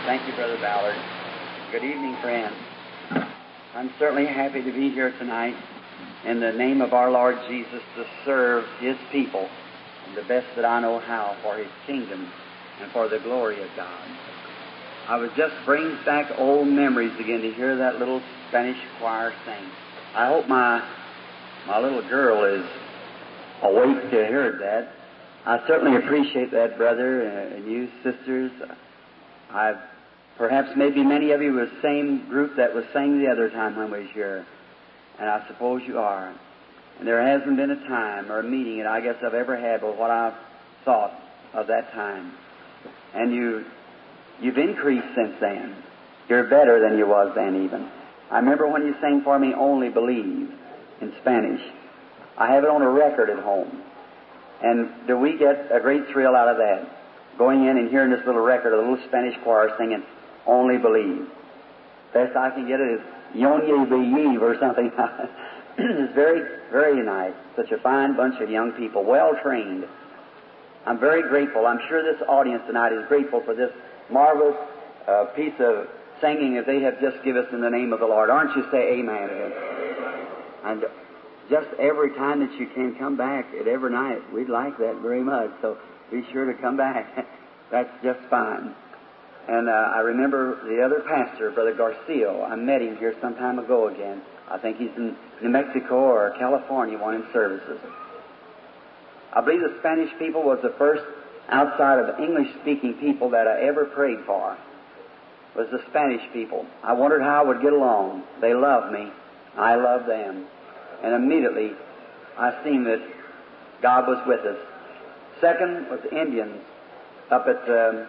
Thank you, Brother Ballard. Good evening, friends. I'm certainly happy to be here tonight in the name of our Lord Jesus to serve His people the best that I know how for His kingdom and for the glory of God. I was just bringing back old memories again to hear that little Spanish choir sing. I hope my little girl is awake to hear that. I certainly appreciate that, brother, and you sisters. Perhaps maybe many of you were the same group that was sang the other time when we was here, and I suppose you are. And there hasn't been a time or a meeting that I guess I've ever had but what I've thought of that time. And you've increased since then. You're better than you was then even. I remember when you sang for me, "Only Believe," in Spanish. I have it on a record at home. And do we get a great thrill out of that? Going in and hearing this little record of a little Spanish choir singing, "Only Believe." Best I can get it is "Yonye Believe" or something. It's very, very nice. Such a fine bunch of young people, well trained. I'm very grateful. I'm sure this audience tonight is grateful for this marvelous piece of singing that they have just given us in the name of the Lord. Aren't you? Say amen. And just every time that you can come back at every night, we'd like that very much. So be sure to come back. That's just fine. And I remember the other pastor, Brother Garcia. I met him here some time ago again. I think he's in New Mexico or California, one in services. I believe the Spanish people was the first, outside of English-speaking people, that I ever prayed for, was the Spanish people. I wondered how I would get along. They loved me. I loved them. And immediately I seen that God was with us. Second was the Indians up at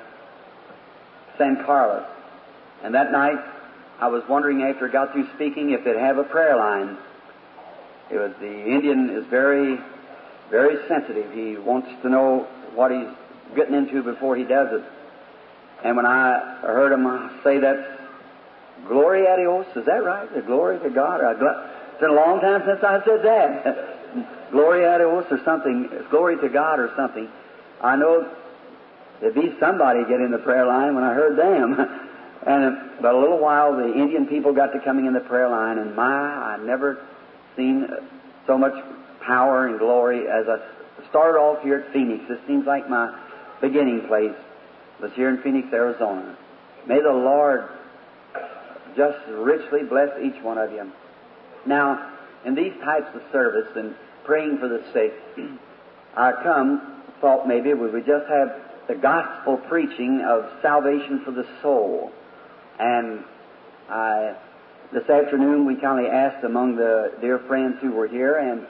San Carlos. And that night I was wondering after I got through speaking if they'd have a prayer line. The Indian is very, very sensitive. He wants to know what he's getting into before he does it. And when I heard him say that, "Gloria a Dios," is that right? The glory to God? It's been a long time since I said that. "Gloria a Dios" or something, "Glory to God" or something. I know there'd be somebody get in the prayer line when I heard them. And but a little while, the Indian people got to coming in the prayer line, and I never seen so much power and glory as I started off here at Phoenix. This seems like my beginning place. Was here in Phoenix, Arizona. May the Lord just richly bless each one of you. Now, in these types of service and praying for the sick, I thought maybe we would just have the gospel preaching of salvation for the soul. And this afternoon we kindly asked among the dear friends who were here, and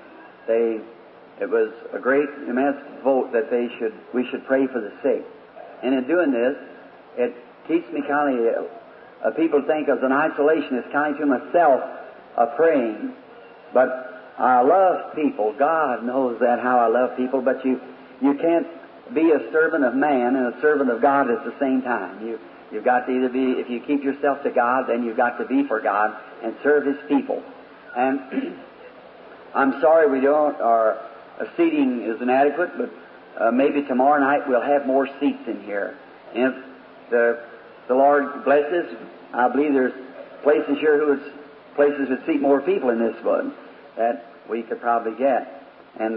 it was a great immense vote that we should pray for the sick. And in doing this, it keeps me people think as an isolationist, kind of to myself, praying. But I love people. God knows that, how I love people. But you can't be a servant of man and a servant of God at the same time. You've got to either be, if you keep yourself to God, then you've got to be for God and serve His people. And I'm sorry our seating is inadequate, but maybe tomorrow night we'll have more seats in here. And if the Lord blesses, I believe there's places here places that seat more people in this one that we could probably get. And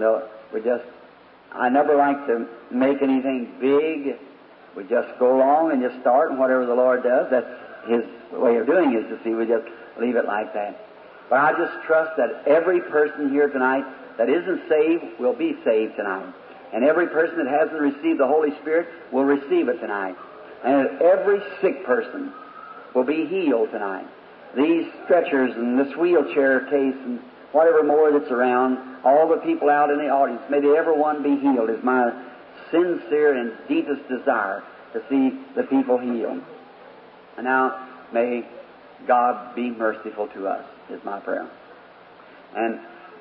I never like to make anything big. We just go along and just start, and whatever the Lord does, that's His way of doing it, we just leave it like that. But I just trust that every person here tonight that isn't saved will be saved tonight. And every person that hasn't received the Holy Spirit will receive it tonight. And every sick person will be healed tonight. These stretchers and this wheelchair case and whatever more that's around, all the people out in the audience, may everyone be healed, is my sincere and deepest desire, to see the people healed. And now, may God be merciful to us, is my prayer. And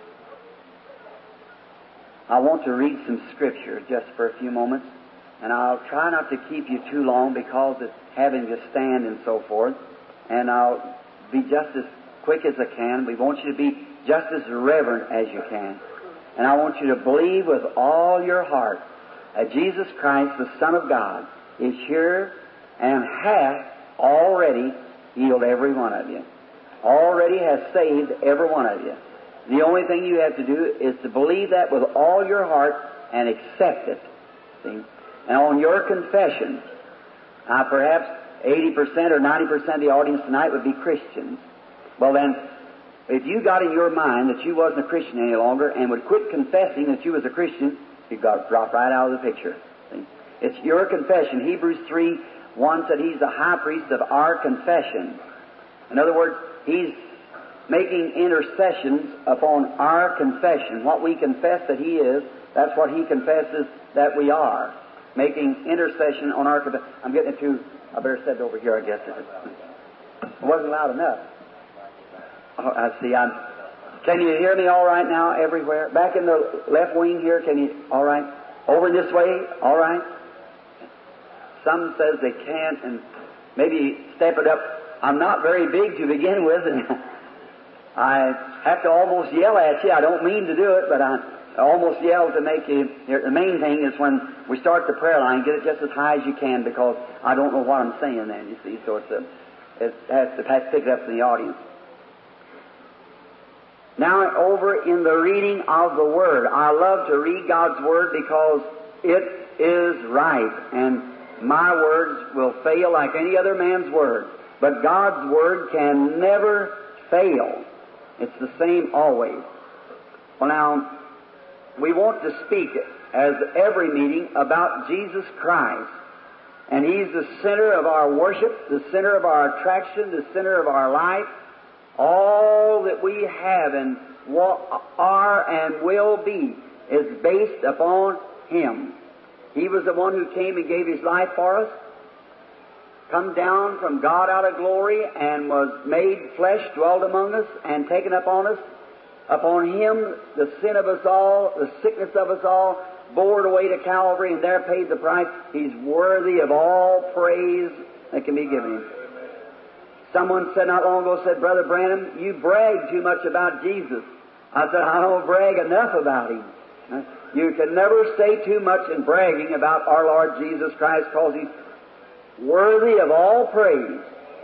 I want to read some Scripture just for a few moments, and I'll try not to keep you too long because it's having to stand and so forth, and I'll be just as quick as I can. We want you to be just as reverent as you can. And I want you to believe with all your heart that Jesus Christ, the Son of God, is here and hath already healed every one of you. Already has saved every one of you. The only thing you have to do is to believe that with all your heart and accept it. See? And on your confession, perhaps 80% or 90% of the audience tonight would be Christians. Well then, if you got in your mind that you wasn't a Christian any longer and would quit confessing that you was a Christian, you'd drop right out of the picture. See? It's your confession. Hebrews 3:1 said He's the high priest of our confession. In other words, He's making intercessions upon our confession. What we confess that He is, that's what He confesses that we are. Making intercession on our confession. I'm getting it too. I better set it over here, I guess. It wasn't loud enough. Oh, I see. Can you hear me all right now everywhere? Back in the left wing here, can you? All right. Over this way, all right. Some says they can't, and maybe step it up. I'm not very big to begin with, and I have to almost yell at you. I don't mean to do it, but I almost yell to make you. The main thing is when we start the prayer line, get it just as high as you can, because I don't know what I'm saying then, you see, so it has to pick it up in the audience. Now, over in the reading of the Word, I love to read God's Word because it is right, and my words will fail like any other man's word, but God's Word can never fail. It's the same always. Well, now, we want to speak, as every meeting, about Jesus Christ. And He's the center of our worship, the center of our attraction, the center of our life. All that we have and are and will be is based upon Him. He was the one who came and gave His life for us, come down from God out of glory, and was made flesh, dwelt among us, and taken upon us. Upon Him, the sin of us all, the sickness of us all, bore it away to Calvary, and there paid the price. He's worthy of all praise that can be given Him. Someone said not long ago, said, Brother Branham, you brag too much about Jesus. I said, I don't brag enough about Him. You can never say too much in bragging about our Lord Jesus Christ, because He's worthy of all praise.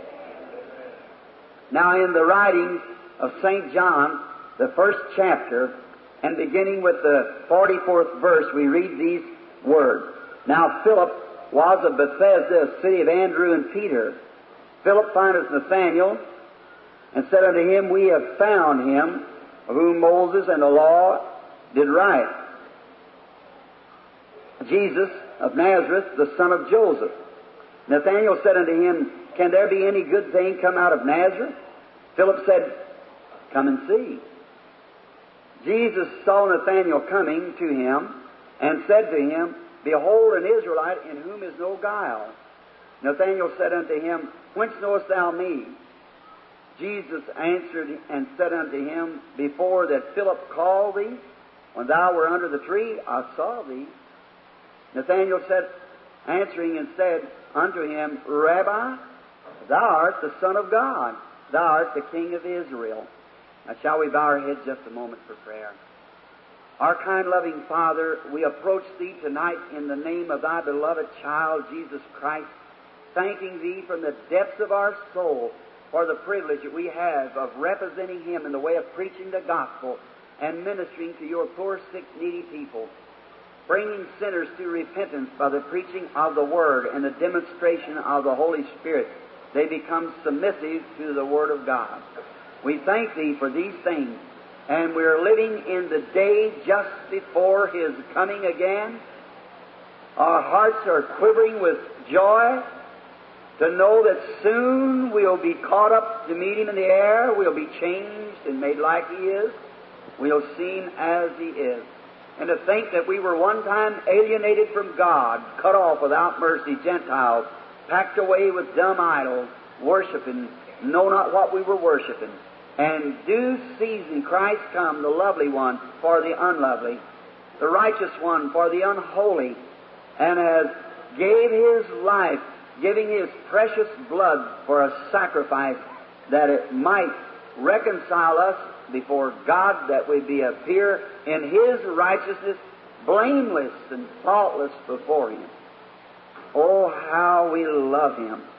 Now, in the writings of St. John, the first chapter, and beginning with the 44th verse, we read these words. Now Philip was of Bethsaida, a city of Andrew and Peter. Philip findeth Nathanael, and said unto him, We have found him, of whom Moses and the law did write, Jesus of Nazareth, the son of Joseph. Nathanael said unto him, Can there be any good thing come out of Nazareth? Philip said, Come and see. Jesus saw Nathanael coming to him, and said to him, Behold, an Israelite in whom is no guile. Nathanael said unto him, Whence knowest thou me? Jesus answered and said unto him, Before that Philip called thee, when thou wert under the tree, I saw thee. Nathanael said, answering and said unto him, Rabbi, thou art the Son of God, thou art the King of Israel. Now shall we bow our heads just a moment for prayer? Our kind, loving Father, we approach Thee tonight in the name of Thy beloved child, Jesus Christ, thanking Thee from the depths of our soul for the privilege that we have of representing Him in the way of preaching the gospel and ministering to Your poor, sick, needy people, bringing sinners to repentance by the preaching of the Word and the demonstration of the Holy Spirit. They become submissive to the Word of God. We thank Thee for these things, and we're living in the day just before His coming again. Our hearts are quivering with joy to know that soon we'll be caught up to meet Him in the air. We'll be changed and made like He is. We'll see Him as He is. And to think that we were one time alienated from God, cut off without mercy, Gentiles, packed away with dumb idols, worshiping, know not what we were worshiping. And due season Christ come, the lovely one for the unlovely, the righteous one for the unholy, and has gave His life, giving His precious blood for a sacrifice, that it might reconcile us before God, that we be appear in His righteousness, blameless and faultless before Him. Oh, how we love Him.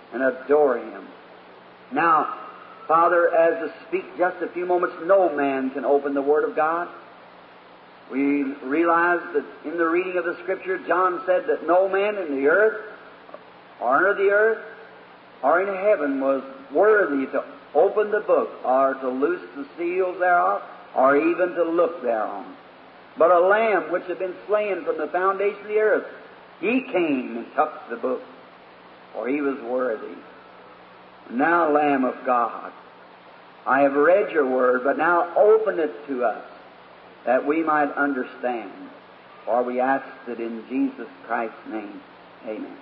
and adore Him. Now, Father, as to speak just a few moments, no man can open the Word of God. We realize that in the reading of the Scripture, John said that no man in the earth, or under the earth, or in heaven was worthy to open the book, or to loose the seals thereof, or even to look thereon. But a Lamb which had been slain from the foundation of the earth, He came and took the book, for He was worthy. Now, Lamb of God, I have read Your Word, but now open it to us, that we might understand. For we ask it in Jesus Christ's name. Amen.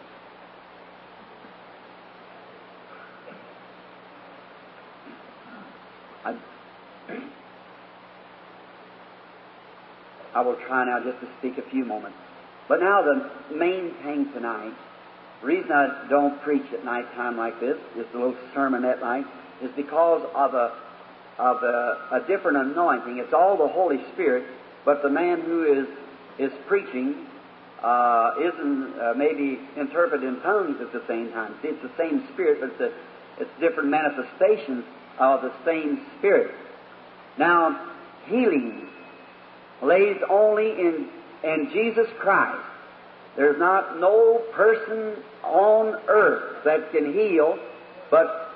I will try now just to speak a few moments. But now the main thing tonight, the reason I don't preach at night time like this, just a little sermonette like, is because of a different anointing. It's all the Holy Spirit, but the man who is preaching isn't maybe interpreted in tongues at the same time. See, it's the same Spirit, but it's different manifestations of the same Spirit. Now, healing lays only in Jesus Christ. There's not no person on earth that can heal but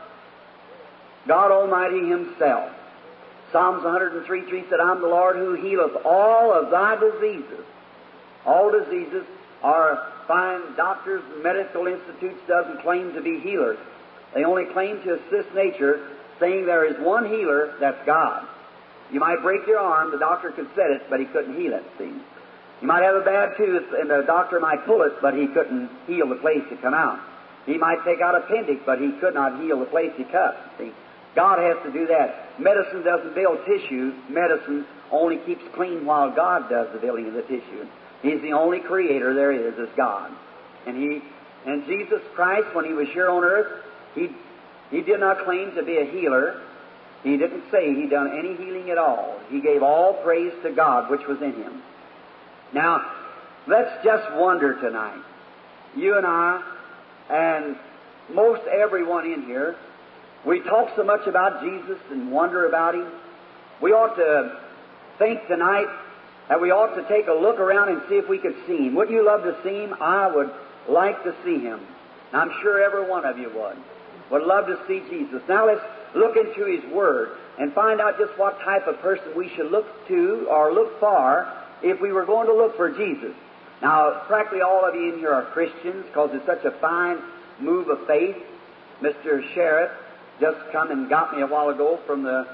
God Almighty Himself. Psalms 103:3 said, I'm the Lord who healeth all of thy diseases. All diseases are fine doctors, medical institutes doesn't claim to be healers. They only claim to assist nature, saying there is one healer, that's God. You might break your arm, the doctor could set it, but he couldn't heal it, see. You might have a bad tooth, and the doctor might pull it, but he couldn't heal the place to come out. He might take out appendix, but he could not heal the place he cut, see. God has to do that. Medicine doesn't build tissue. Medicine only keeps clean while God does the building of the tissue. He's the only creator there is God. And Jesus Christ, when He was here on earth, He did not claim to be a healer. He didn't say He done any healing at all. He gave all praise to God which was in Him. Now, let's just wonder tonight, you and I, and most everyone in here, we talk so much about Jesus and wonder about Him. We ought to think tonight that we ought to take a look around and see if we could see Him. Wouldn't you love to see Him? I would like to see Him. And I'm sure every one of you would love to see Jesus. Now let's look into His Word and find out just what type of person we should look to or look for if we were going to look for Jesus. Now, practically all of you in here are Christians because it's such a fine move of faith. Mr. Sheriff just come and got me a while ago from the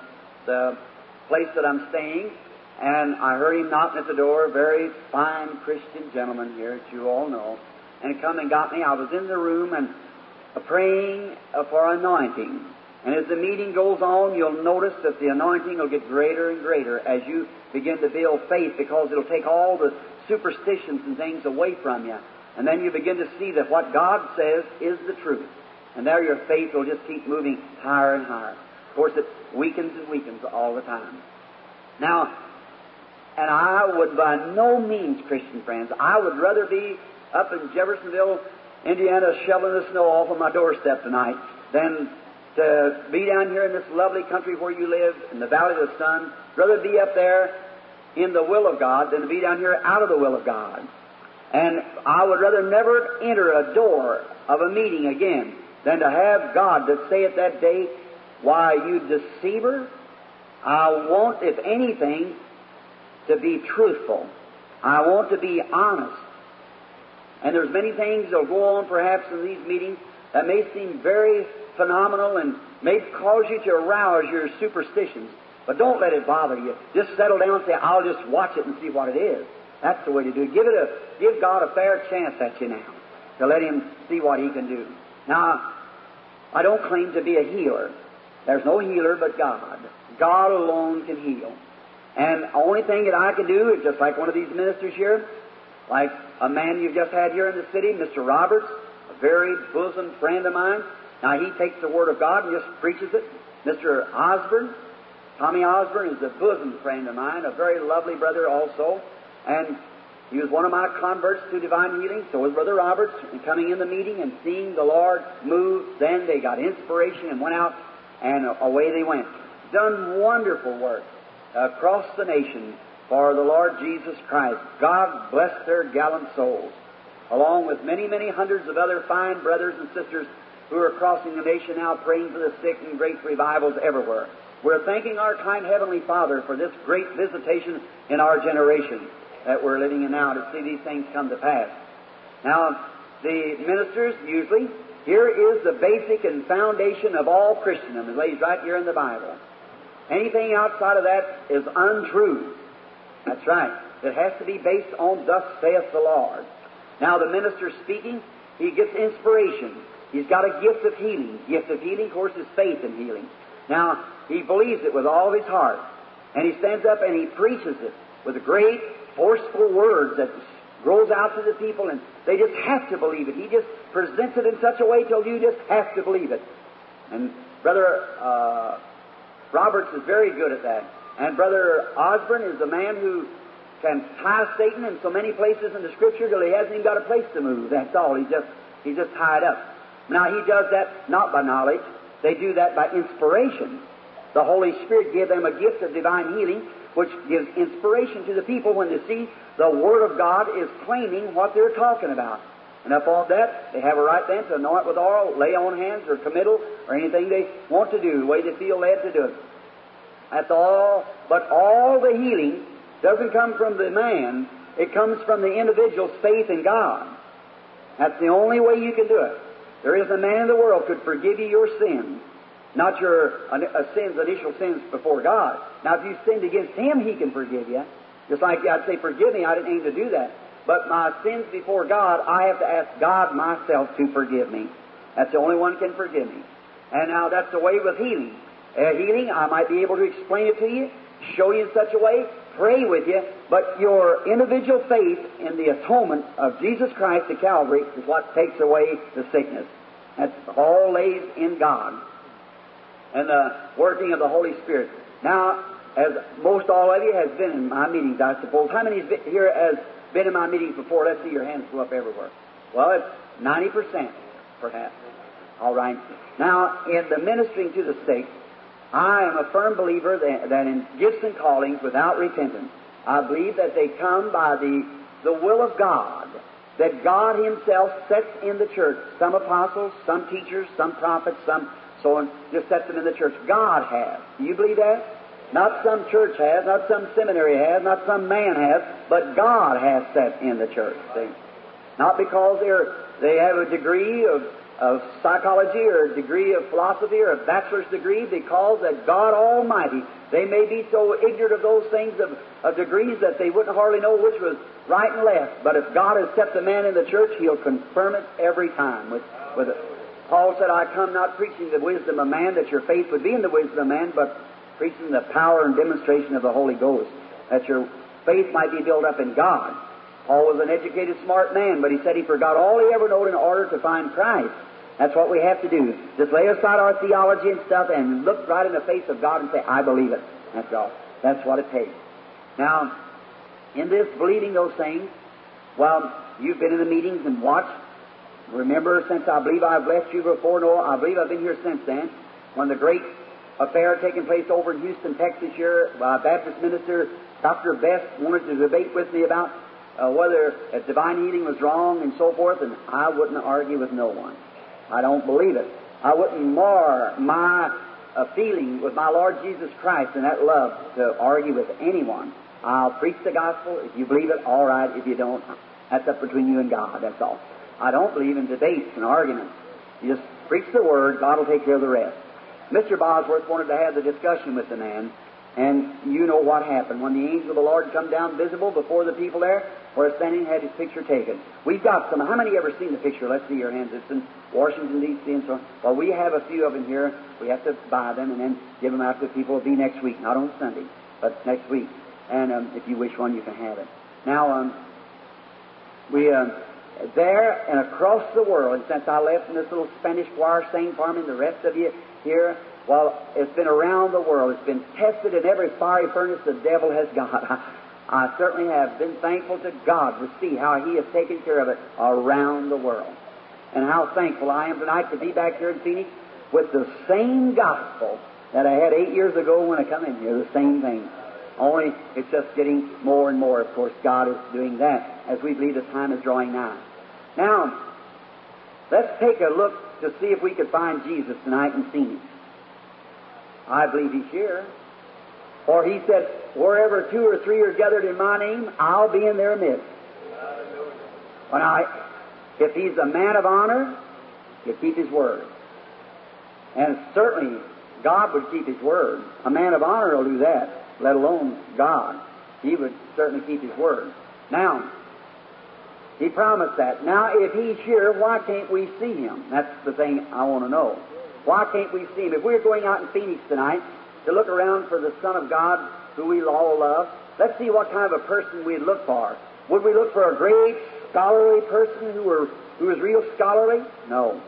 place that I'm staying, and I heard him knocking at the door, a very fine Christian gentleman here, as you all know, and he come and got me. I was in the room and praying for anointing. And as the meeting goes on, you'll notice that the anointing will get greater and greater as you begin to build faith, because it'll take all the superstitions and things away from you. And then you begin to see that what God says is the truth. And there your faith will just keep moving higher and higher. Of course, it weakens and weakens all the time. Now, and I would by no means, Christian friends, I would rather be up in Jeffersonville, Indiana, shoveling the snow off of my doorstep tonight than to be down here in this lovely country where you live, in the Valley of the Sun. Rather be up there in the will of God than to be down here out of the will of God. And I would rather never enter a door of a meeting again than to have God to say at that day, why, you deceiver, I want, if anything, to be truthful. I want to be honest. And there's many things that will go on perhaps in these meetings that may seem very phenomenal and may cause you to arouse your superstitions. But don't let it bother you. Just settle down and say, I'll just watch it and see what it is. That's the way to do it. Give God a fair chance at you now, to let Him see what He can do. Now, I don't claim to be a healer. There's no healer but God. God alone can heal. And the only thing that I can do is just like one of these ministers here, like a man you've just had here in the city, Mr. Roberts, a very bosom friend of mine. Now, he takes the Word of God and just preaches it. Mr. Osborne, Tommy Osborne, is a bosom friend of mine, a very lovely brother also. And He was one of my converts to divine healing. So was Brother Roberts. And coming in the meeting and seeing the Lord move, then they got inspiration and went out, and away they went. Done wonderful work across the nation for the Lord Jesus Christ. God bless their gallant souls, along with many, many hundreds of other fine brothers and sisters who are crossing the nation now, praying for the sick and great revivals everywhere. We're thanking our kind Heavenly Father for this great visitation in our generation that we're living in now, to see these things come to pass. Now, the ministers usually, here is the basic and foundation of all Christendom. It lays right here in the Bible. Anything outside of that is untrue. That's right. It has to be based on thus saith the Lord. Now, the minister speaking, he gets inspiration. He's got a gift of healing. Gift of healing, of course, is faith in healing. Now, he believes it with all his heart. And he stands up and he preaches it with great, forceful words that goes out to the people, and they just have to believe it. He just presents it in such a way till you just have to believe it. And Brother Roberts is very good at that. And Brother Osborne is the man who can tie Satan in so many places in the Scripture till he hasn't even got a place to move. That's all. He's just tied up. Now, he does that not by knowledge. They do that by inspiration. The Holy Spirit gave them a gift of divine healing, which gives inspiration to the people when they see the Word of God is claiming what they're talking about. And upon that, they have a right then to anoint with oil, lay on hands, or committal, or anything they want to do, the way they feel led to do it. That's all. But all the healing doesn't come from the man. It comes from the individual's faith in God. That's the only way you can do it. There isn't a man in the world could forgive you your sins, not your initial sins before God. Now, if you sinned against Him, He can forgive you. Just like I'd say, forgive me, I didn't aim to do that. But my sins before God, I have to ask God myself to forgive me. That's the only one can forgive me. And now that's the way with healing. Healing, I might be able to explain it to you, show you in such a way, pray with you, but your individual faith in the atonement of Jesus Christ at Calvary is what takes away the sickness. That's all lays in God and the working of the Holy Spirit. Now, as most all of you has been in my meetings, I suppose. How many here has been in my meetings before? Let's see your hands go up everywhere. Well, it's 90%, perhaps. All right. Now, in the ministering to the sick, I am a firm believer that in gifts and callings without repentance, I believe that they come by the will of God, that God Himself sets in the church. Some apostles, some teachers, some prophets, some so on, just sets them in the church. God has. Do you believe that? Not some church has, not some seminary has, not some man has, but God has set in the church. See? Not because they have a degree of psychology or a degree of philosophy or a bachelor's degree, because that God Almighty, they may be so ignorant of those things of degrees that they wouldn't hardly know which was right and left. But if God has set the man in the church, He'll confirm it every time with it. Paul said, I come not preaching the wisdom of man, that your faith would be in the wisdom of man, but preaching the power and demonstration of the Holy Ghost, that your faith might be built up in God. Paul was an educated, smart man, but he said he forgot all he ever known in order to find Christ. That's what we have to do. Just lay aside our theology and stuff and look right in the face of God and say, I believe it. That's all. That's what it takes. Now, in this believing those things, well, you've been in the meetings and watched. Remember, since I believe I've left you before, no, I believe I've been here since then, when the great affair taking place over in Houston, Texas here, Baptist minister Dr. Best wanted to debate with me about whether divine healing was wrong and so forth, and I wouldn't argue with no one. I don't believe it. I wouldn't mar my feeling with my Lord Jesus Christ and that love to argue with anyone. I'll preach the gospel. If you believe it, all right. If you don't, that's up between you and God. That's all. I don't believe in debates and arguments. You just preach the Word. God will take care of the rest. Mr. Bosworth wanted to have the discussion with the man, and you know what happened. When the angel of the Lord come down visible before the people there, where standing had his picture taken. We've got some. How many ever seen the picture? Let's see your hands. It's in Washington, D.C. and so on. Well, we have a few of them here. We have to buy them and then give them out to people. It'll be next week, not on Sunday, but next week. And if you wish one, you can have it. Now, there and across the world, and since I left in this little Spanish choir singing for me, and the rest of you here, well, it's been around the world. It's been tested in every fiery furnace the devil has got. I certainly have been thankful to God to see how He has taken care of it around the world. And how thankful I am tonight to be back here in Phoenix with the same gospel that I had 8 years ago when I come in here, the same thing. Only it's just getting more and more. Of course, God is doing that as we believe the time is drawing nigh. Now, let's take a look to see if we could find Jesus tonight in Phoenix. I believe He's here. For He said, wherever 2 or 3 are gathered in My name, I'll be in their midst. Well, if He's a man of honor, He'll keep His word. And certainly, God would keep His word. A man of honor will do that, let alone God. He would certainly keep His word. Now, He promised that. Now, if He's here, why can't we see Him? That's the thing I want to know. Why can't we see Him? If we're going out in Phoenix tonight to look around for the Son of God, who we all love, let's see what kind of a person we'd look for. Would we look for a great scholarly person who was real scholarly? No.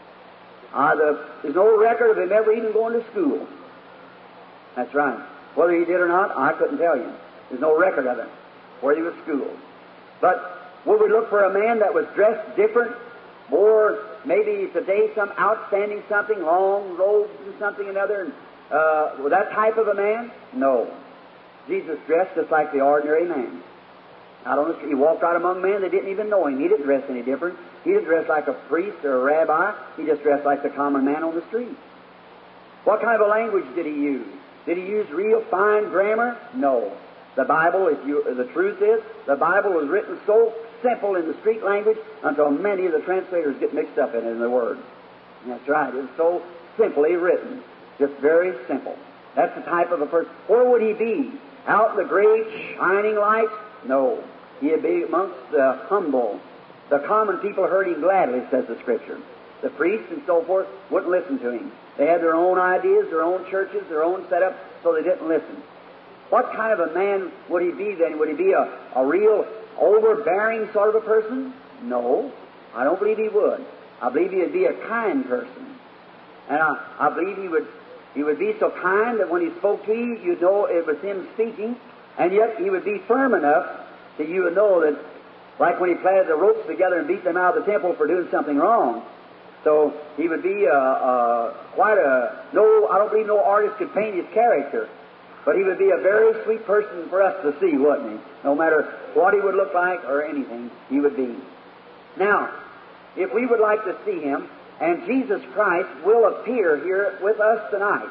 There's no record of him ever even going to school. That's right. Whether he did or not, I couldn't tell you. There's no record of it, where he was schooled. But would we look for a man that was dressed different, wore maybe today some outstanding something, long robes and something another, and was that type of a man? No. Jesus dressed just like the ordinary man. Out on the street, He walked right among men. They didn't even know Him. He didn't dress any different. He didn't dress like a priest or a rabbi. He just dressed like the common man on the street. What kind of a language did He use? Did He use real fine grammar? No. The Bible, the truth is, the Bible was written so simple in the street language until many of the translators get mixed up in it in the word. That's right. It was so simply written. Just very simple. That's the type of a person. Where would He be? Out in the great shining light? No. He'd be amongst the humble. The common people heard Him gladly, says the Scripture. The priests and so forth wouldn't listen to Him. They had their own ideas, their own churches, their own setup, so they didn't listen. What kind of a man would He be then? Would He be a real overbearing sort of a person? No. I don't believe He would. I believe He'd be a kind person. And I believe He would be so kind that when He spoke to you, you'd know it was Him speaking, and yet He would be firm enough that you would know that, like when He planted the ropes together and beat them out of the temple for doing something wrong. So He would be I don't believe no artist could paint His character, but He would be a very sweet person for us to see, wouldn't He? No matter what He would look like or anything, He would be. Now, if we would like to see Him, and Jesus Christ will appear here with us tonight.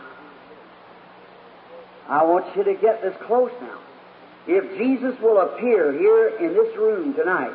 I want you to get this close now. If Jesus will appear here in this room tonight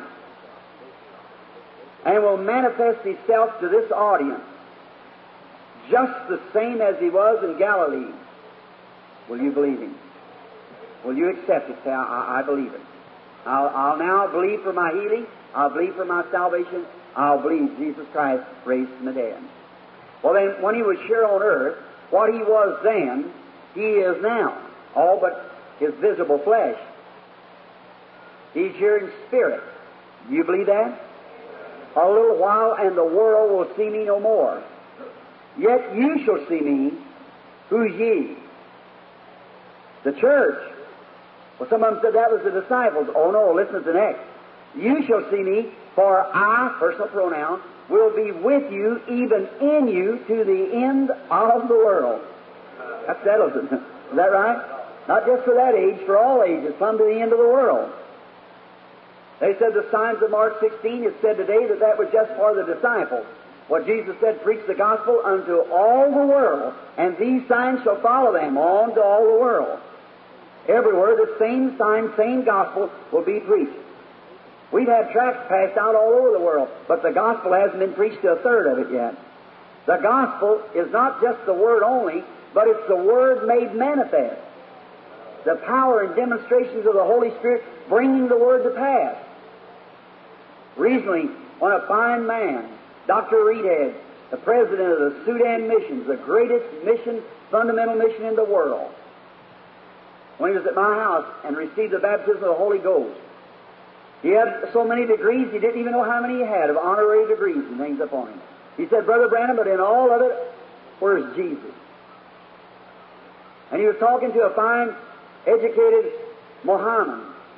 and will manifest Himself to this audience just the same as He was in Galilee, will you believe Him? Will you accept it? Say, I believe it. I'll now believe for my healing. I'll believe for my salvation. I'll believe Jesus Christ raised from the dead. Well then, when He was here on earth, what He was then, He is now. All but His visible flesh. He's here in spirit. Do you believe that? A little while and the world will see Me no more. Yet you shall see Me. Who's ye? The church. Well, some of them said that was the disciples. Oh no, listen to the next. You shall see Me, for I, personal pronoun, will be with you, even in you, to the end of the world. That settles it. Is that right? Not just for that age, for all ages, come to the end of the world. They said the signs of Mark 16, it said today that was just for the disciples. What Jesus said, preach the gospel unto all the world, and these signs shall follow them on to all the world. Everywhere the same sign, same gospel will be preached. We've had tracts passed out all over the world, but the gospel hasn't been preached to a third of it yet. The gospel is not just the word only, but it's the word made manifest. The power and demonstrations of the Holy Spirit bringing the word to pass. Recently, when a fine man, Dr. Reedhead, the president of the Sudan Missions, the greatest mission, fundamental mission in the world, when he was at my house and received the baptism of the Holy Ghost, he had so many degrees, he didn't even know how many he had of honorary degrees and things upon him. He said, Brother Branham, but in all of it, where's Jesus? And he was talking to a fine, educated Mohammedan,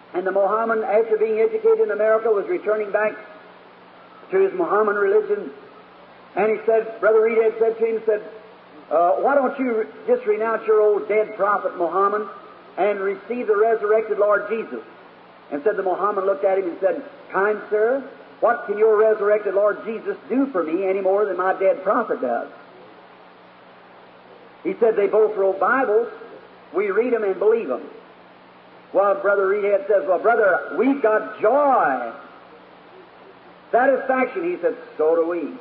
And the Mohammedan, after being educated in America, was returning back to his Mohammedan religion. And he said, Brother Reed had said to him, why don't you just renounce your old dead prophet Muhammad and receive the resurrected Lord Jesus? And said the Mohammedan looked at him and said, Kind sir, what can your resurrected Lord Jesus do for me any more than my dead prophet does? He said, they both wrote Bibles. We read them and believe them. Well, Brother Reedhead says, well, brother, we've got joy, satisfaction. He said, so do we.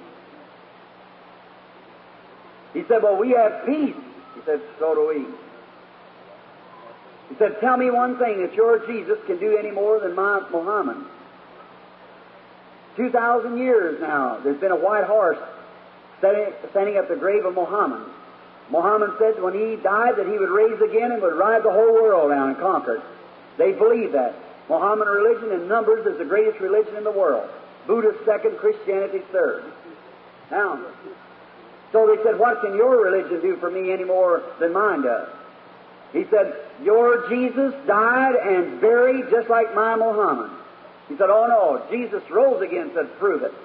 He said, well, we have peace. He said, so do we. He said, tell me one thing that your Jesus can do any more than my Muhammad. 2,000 years now, there's been a white horse standing at the grave of Muhammad. Muhammad said when he died that he would raise again and would ride the whole world down and conquer it. They believe that. Mohammedan religion in numbers is the greatest religion in the world. Buddhist second, Christianity third. Now, so they said, what can your religion do for me any more than mine does? He said, your Jesus died and buried just like my Muhammad. He said, oh no, Jesus rose again. Said, prove it.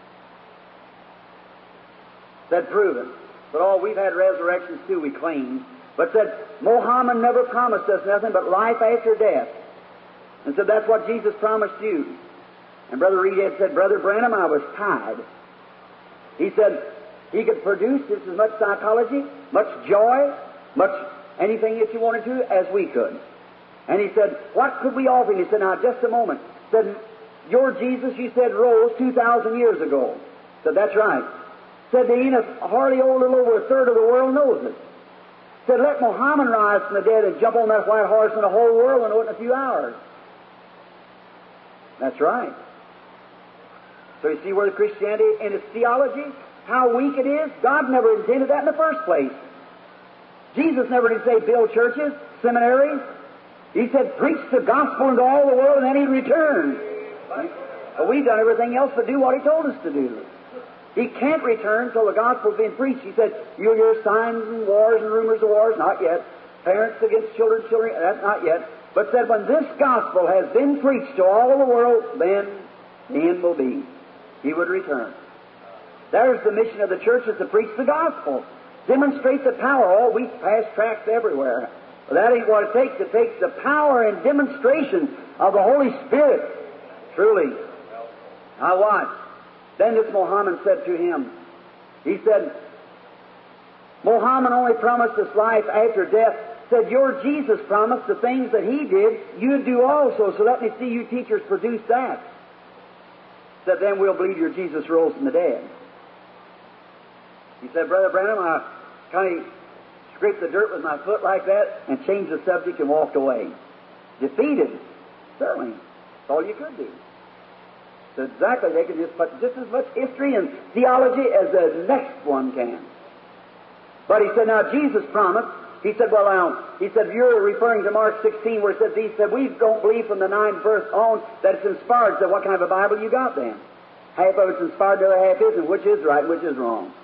Said, prove it. But oh, we've had resurrections too, we claim. But said, Muhammad never promised us nothing but life after death. And said, that's what Jesus promised you. And Brother Reed said, Brother Branham, I was tied. He said, he could produce just as much psychology, much joy, much anything that you wanted to, as we could. And he said, what could we offer him? He said, now, just a moment. He said, your Jesus, you said, rose 2,000 years ago. He said, that's right. He said, there ain't a hardly a little over a third of the world knows it. He said, let Muhammad rise from the dead and jump on that white horse and the whole world will know it in a few hours. That's right. So you see where the Christianity and its theology, how weak it is? God never intended that in the first place. Jesus never did say build churches, seminaries. He said preach the gospel into all the world and then He'd return. But we've done everything else but do what He told us to do. He can't return till the gospel's been preached. He said, you'll hear signs and wars and rumors of wars. Not yet. Parents against children, that's not yet. But said, when this gospel has been preached to all the world, then the end will be. He would return. There's the mission of the church, is to preach the gospel. Demonstrate the power. Oh, we pass tracts everywhere. But that ain't what it takes. It takes the power and demonstration of the Holy Spirit. Truly. Now watch. Then this Muhammad said to him, he said, Muhammad only promised us life after death. Said, your Jesus promised the things that He did, you'd do also. So let me see you teachers produce that. Said, then we'll believe your Jesus rose from the dead. He said, Brother Branham, I kind of scraped the dirt with my foot like that and changed the subject and walked away. Defeated. Certainly. That's all you could do. So exactly, they can just put just as much history and theology as the next one can. But he said, now Jesus promised. He said, well, now, he said, you're referring to Mark 16 where it says, he said, we don't believe from the 9th verse on that it's inspired. So what kind of a Bible you got then? Half of it's inspired, the other half isn't. Which is right, which is wrong?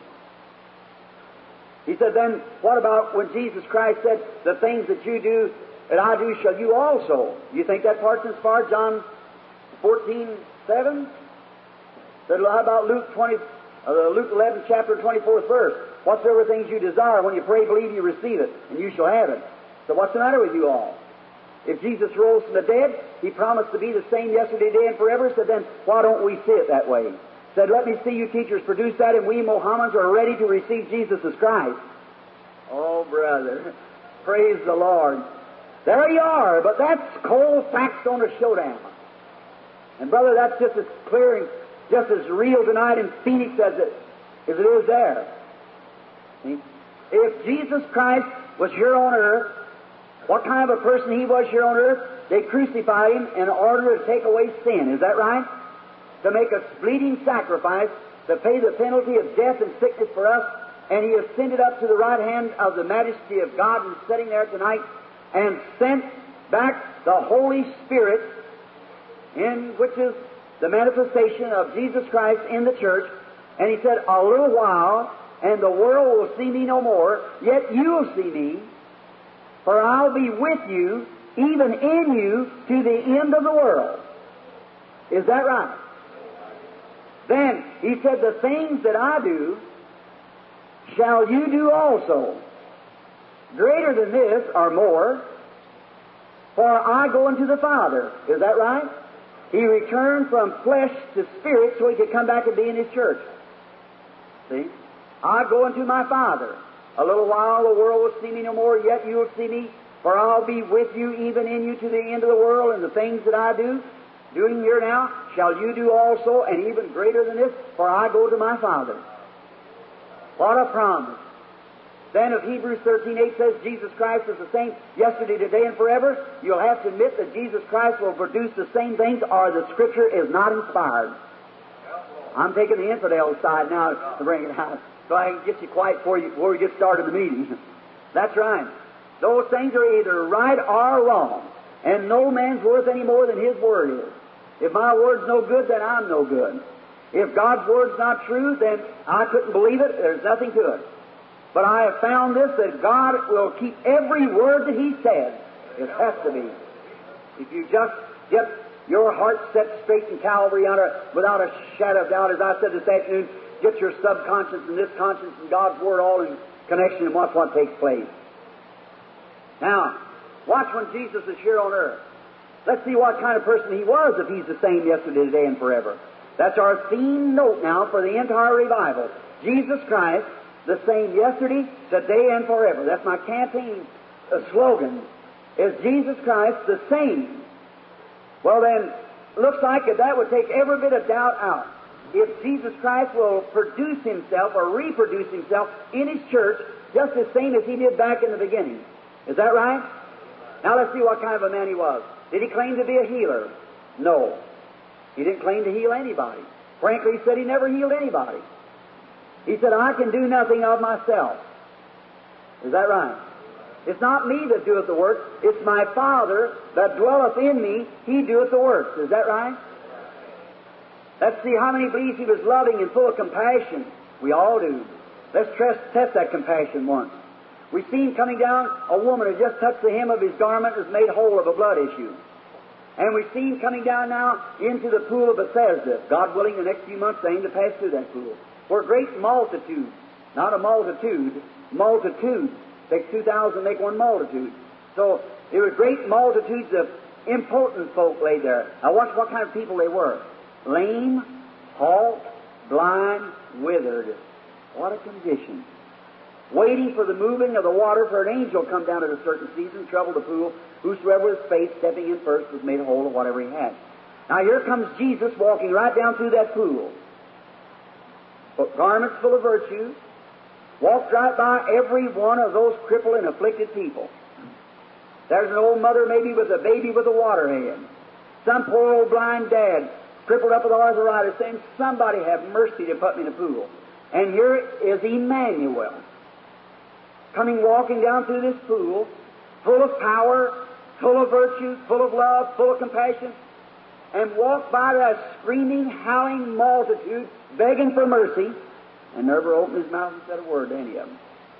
He said, then what about when Jesus Christ said, the things that you do, that I do, shall you also? You think that part's inspired? John 14:7? How about Luke 11, chapter 24th verse? Whatsoever things you desire, when you pray, believe you receive it, and you shall have it. So what's the matter with you all? If Jesus rose from the dead, He promised to be the same yesterday, today, and forever. So then why don't we see it that way? Said, let me see you teachers produce that, and we Mohammedans are ready to receive Jesus as Christ. Oh, brother, praise the Lord. There you are, but that's cold facts on a showdown. And brother, that's just as clear and just as real tonight in Phoenix as it is there. See? If Jesus Christ was here on earth, what kind of a person He was here on earth? They crucified Him in order to take away sin. Is that right? To make a bleeding sacrifice, to pay the penalty of death and sickness for us, and He ascended up to the right hand of the majesty of God and is sitting there tonight and sent back the Holy Spirit, in which is the manifestation of Jesus Christ in the church. And He said, a little while, and the world will see me no more, yet you'll see me, for I'll be with you even in you to the end of the world. Is that right? Then he said, the things that I do shall you do also. Greater than this or more, for I go unto the Father. Is that right? He returned from flesh to spirit so he could come back and be in his church. See? I go unto my Father. A little while the world will see me no more, yet you will see me, for I'll be with you, even in you, to the end of the world, and the things that I do, doing here now, shall you do also, and even greater than this, for I go to my Father. What a promise. Then if Hebrews 13:8 says Jesus Christ is the same yesterday, today, and forever, you'll have to admit that Jesus Christ will produce the same things, or the Scripture is not inspired. I'm taking the infidel side now to bring it out, so I can get you quiet before we get started the meeting. That's right. Those things are either right or wrong, and no man's worth any more than his word is. If my word's no good, then I'm no good. If God's word's not true, then I couldn't believe it. There's nothing to it. But I have found this, that God will keep every word that He said. It has to be. If you just get your heart set straight in Calvary without a shadow of doubt, as I said this afternoon, get your subconscious and this conscience and God's Word all in connection, and watch what takes place. Now, watch when Jesus is here on earth. Let's see what kind of person He was, if He's the same yesterday, today, and forever. That's our theme note now for the entire revival. Jesus Christ, the same yesterday, today, and forever. That's my campaign slogan, is Jesus Christ the same. Well then, looks like that would take every bit of doubt out. If Jesus Christ will produce Himself or reproduce Himself in His church just the same as He did back in the beginning. Is that right? Now let's see what kind of a man He was. Did He claim to be a healer? No. He didn't claim to heal anybody. Frankly, He said He never healed anybody. He said, I can do nothing of myself. Is that right? It's not me that doeth the work. It's my Father that dwelleth in me. He doeth the works. Is that right? Let's see how many believe He was loving and full of compassion. We all do. Let's test that compassion once. We see Him coming down. A woman who just touched the hem of His garment was made whole of a blood issue. And we see Him coming down now into the pool of Bethesda. God willing, the next few months they aim to pass through that pool. For great multitude, not a multitude, multitudes. Take 2,000, make one multitude. So there were great multitudes of impotent folk laid there. Now watch what kind of people they were. Lame, halt, blind, withered. What a condition. Waiting for the moving of the water, for an angel come down at a certain season, trouble the pool. Whosoever was faith, stepping in first, was made whole of whatever he had. Now here comes Jesus walking right down through that pool. Garments full of virtue, walked right by every one of those crippled and afflicted people. There's an old mother maybe with a baby with a water head. Some poor old blind dad, crippled up with arthritis, saying, somebody have mercy to put me in the pool. And here is Emmanuel, coming walking down through this pool, full of power, full of virtue, full of love, full of compassion, and walked by that screaming, howling multitude, begging for mercy, and never opened his mouth and said a word to any of them.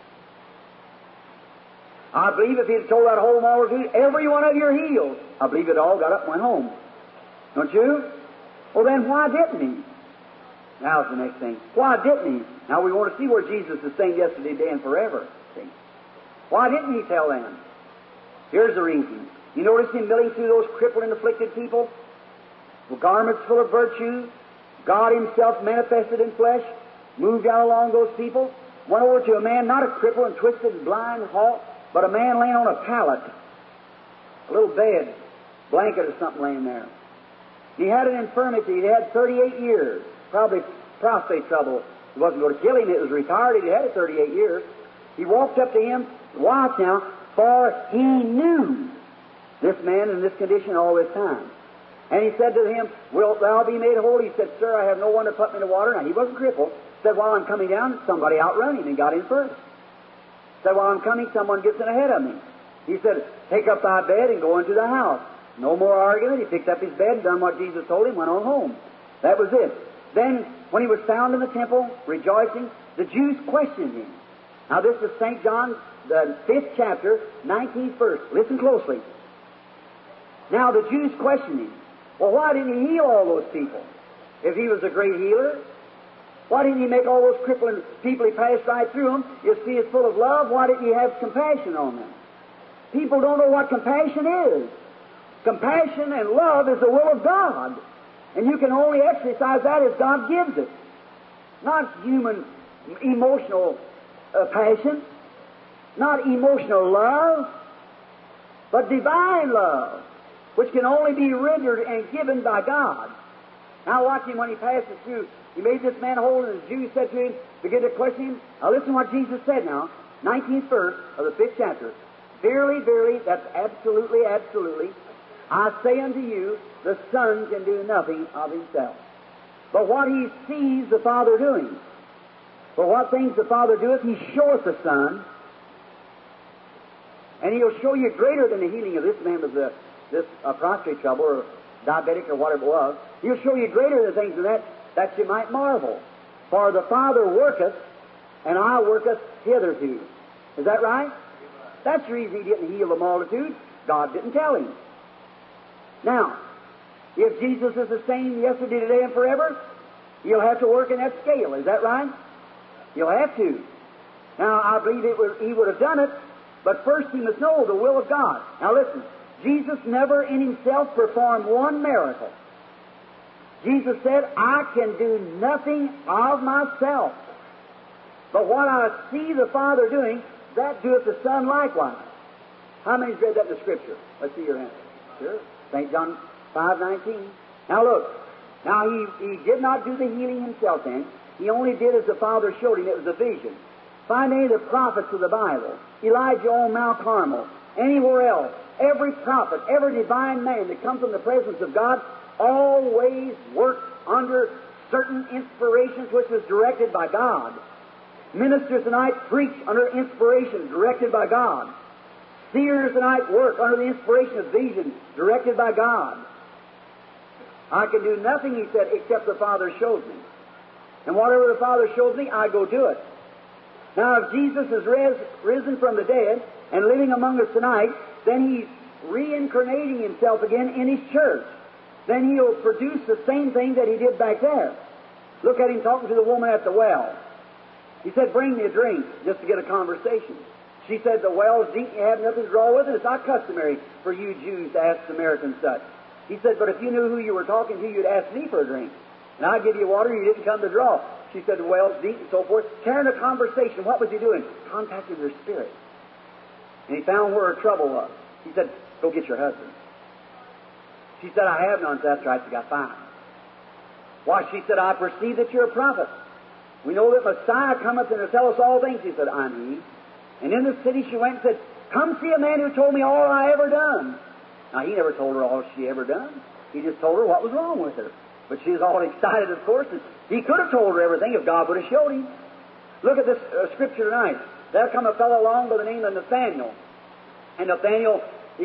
I believe if he'd told that whole multitude, every one of you are healed, I believe it all got up and went home. Don't you? Well then, why didn't he? Now's the next thing. Why didn't he? Now we want to see where Jesus is the same yesterday, today, and forever. See? Why didn't he tell them? Here's the reason. You notice him milling through those crippled and afflicted people? With garments full of virtue, God Himself manifested in flesh, moved down along those people, went over to a man, not a cripple and twisted and blind and halt, but a man laying on a pallet, a little bed, blanket or something laying there. He had an infirmity. He had 38 years, probably prostate trouble. It wasn't going to kill him. It was retarded. He had it 38 years. He walked up to him, watch now, for he knew this man in this condition all this time. And he said to him, wilt thou be made whole? He said, sir, I have no one to put me in the water. Now, he wasn't crippled. He said, while I'm coming down, somebody outrun him and got in first. He said, while I'm coming, someone gets in ahead of me. He said, take up thy bed and go into the house. No more argument. He picked up his bed, done what Jesus told him, went on home. That was it. Then, when he was found in the temple, rejoicing, the Jews questioned him. Now, this is St. John, the 5th chapter, 19th verse. Listen closely. Now the Jews questioned him. Well, why didn't he heal all those people? If he was a great healer, why didn't he make all those crippling people he passed right through them? You see, he's full of love. Why didn't he have compassion on them? People don't know what compassion is. Compassion and love is the will of God. And you can only exercise that as God gives it. Not human emotional passion, not emotional love, but divine love, which can only be rendered and given by God. Now watch him when he passes through. He made this man whole, and the Jews said to him, begin to question him. Now listen what Jesus said now, 19th verse of the 5th chapter. Verily, verily, that's absolutely, absolutely, I say unto you, the Son can do nothing of himself, but what he sees the Father doing. For what things the Father doeth, he showeth the Son, and he'll show you greater than the healing of this man with this prostate trouble, or diabetic, or whatever it was. He'll show you greater than things than that you might marvel. For the Father worketh, and I worketh hitherto. Is that right? That's the reason he didn't heal the multitude. God didn't tell him. Now, if Jesus is the same yesterday, today, and forever, he'll have to work in that scale. Is that right? He'll have to. Now, I believe he would have done it, but first he must know the will of God. Now listen, Jesus never in himself performed one miracle. Jesus said, I can do nothing of myself, but what I see the Father doing, that doeth the Son likewise. How many's read that in the Scripture? Let's see your hand. Sure. St. John 5:19. Now look. Now he did not do the healing himself then. He only did as the Father showed him. It was a vision. Find any of the prophets of the Bible. Elijah on Mount Carmel. Anywhere else. Every prophet, every divine man that comes from the presence of God always worked under certain inspirations which was directed by God. Ministers tonight preach under inspiration directed by God. Seers tonight work under the inspiration of vision directed by God. I can do nothing, he said, except the Father shows me. And whatever the Father shows me, I go do it. Now, if Jesus is risen from the dead and living among us tonight, then he's reincarnating himself again in his church. Then he'll produce the same thing that he did back there. Look at him talking to the woman at the well. He said, bring me a drink, just to get a conversation. She said, the well's deep, you have nothing to draw with it. It's not customary for you Jews to ask Samaritans such. He said, but if you knew who you were talking to, you'd ask me for a drink. And I'd give you water, you didn't come to draw. She said, the well's deep, and so forth. Carrying a conversation. What was he doing? Contacting her spirit. And he found where her trouble was. He said, go get your husband. She said, I have none. That's right, you got five. Why, she said, I perceive that you're a prophet. We know that Messiah cometh and to tell us all things. He said, I'm he. And in the city she went and said, come see a man who told me all I ever done. Now, he never told her all she ever done. He just told her what was wrong with her. But she was all excited, of course. And he could have told her everything if God would have showed him. Look at this scripture tonight. There come a fellow along by the name of Nathaniel. And Nathaniel,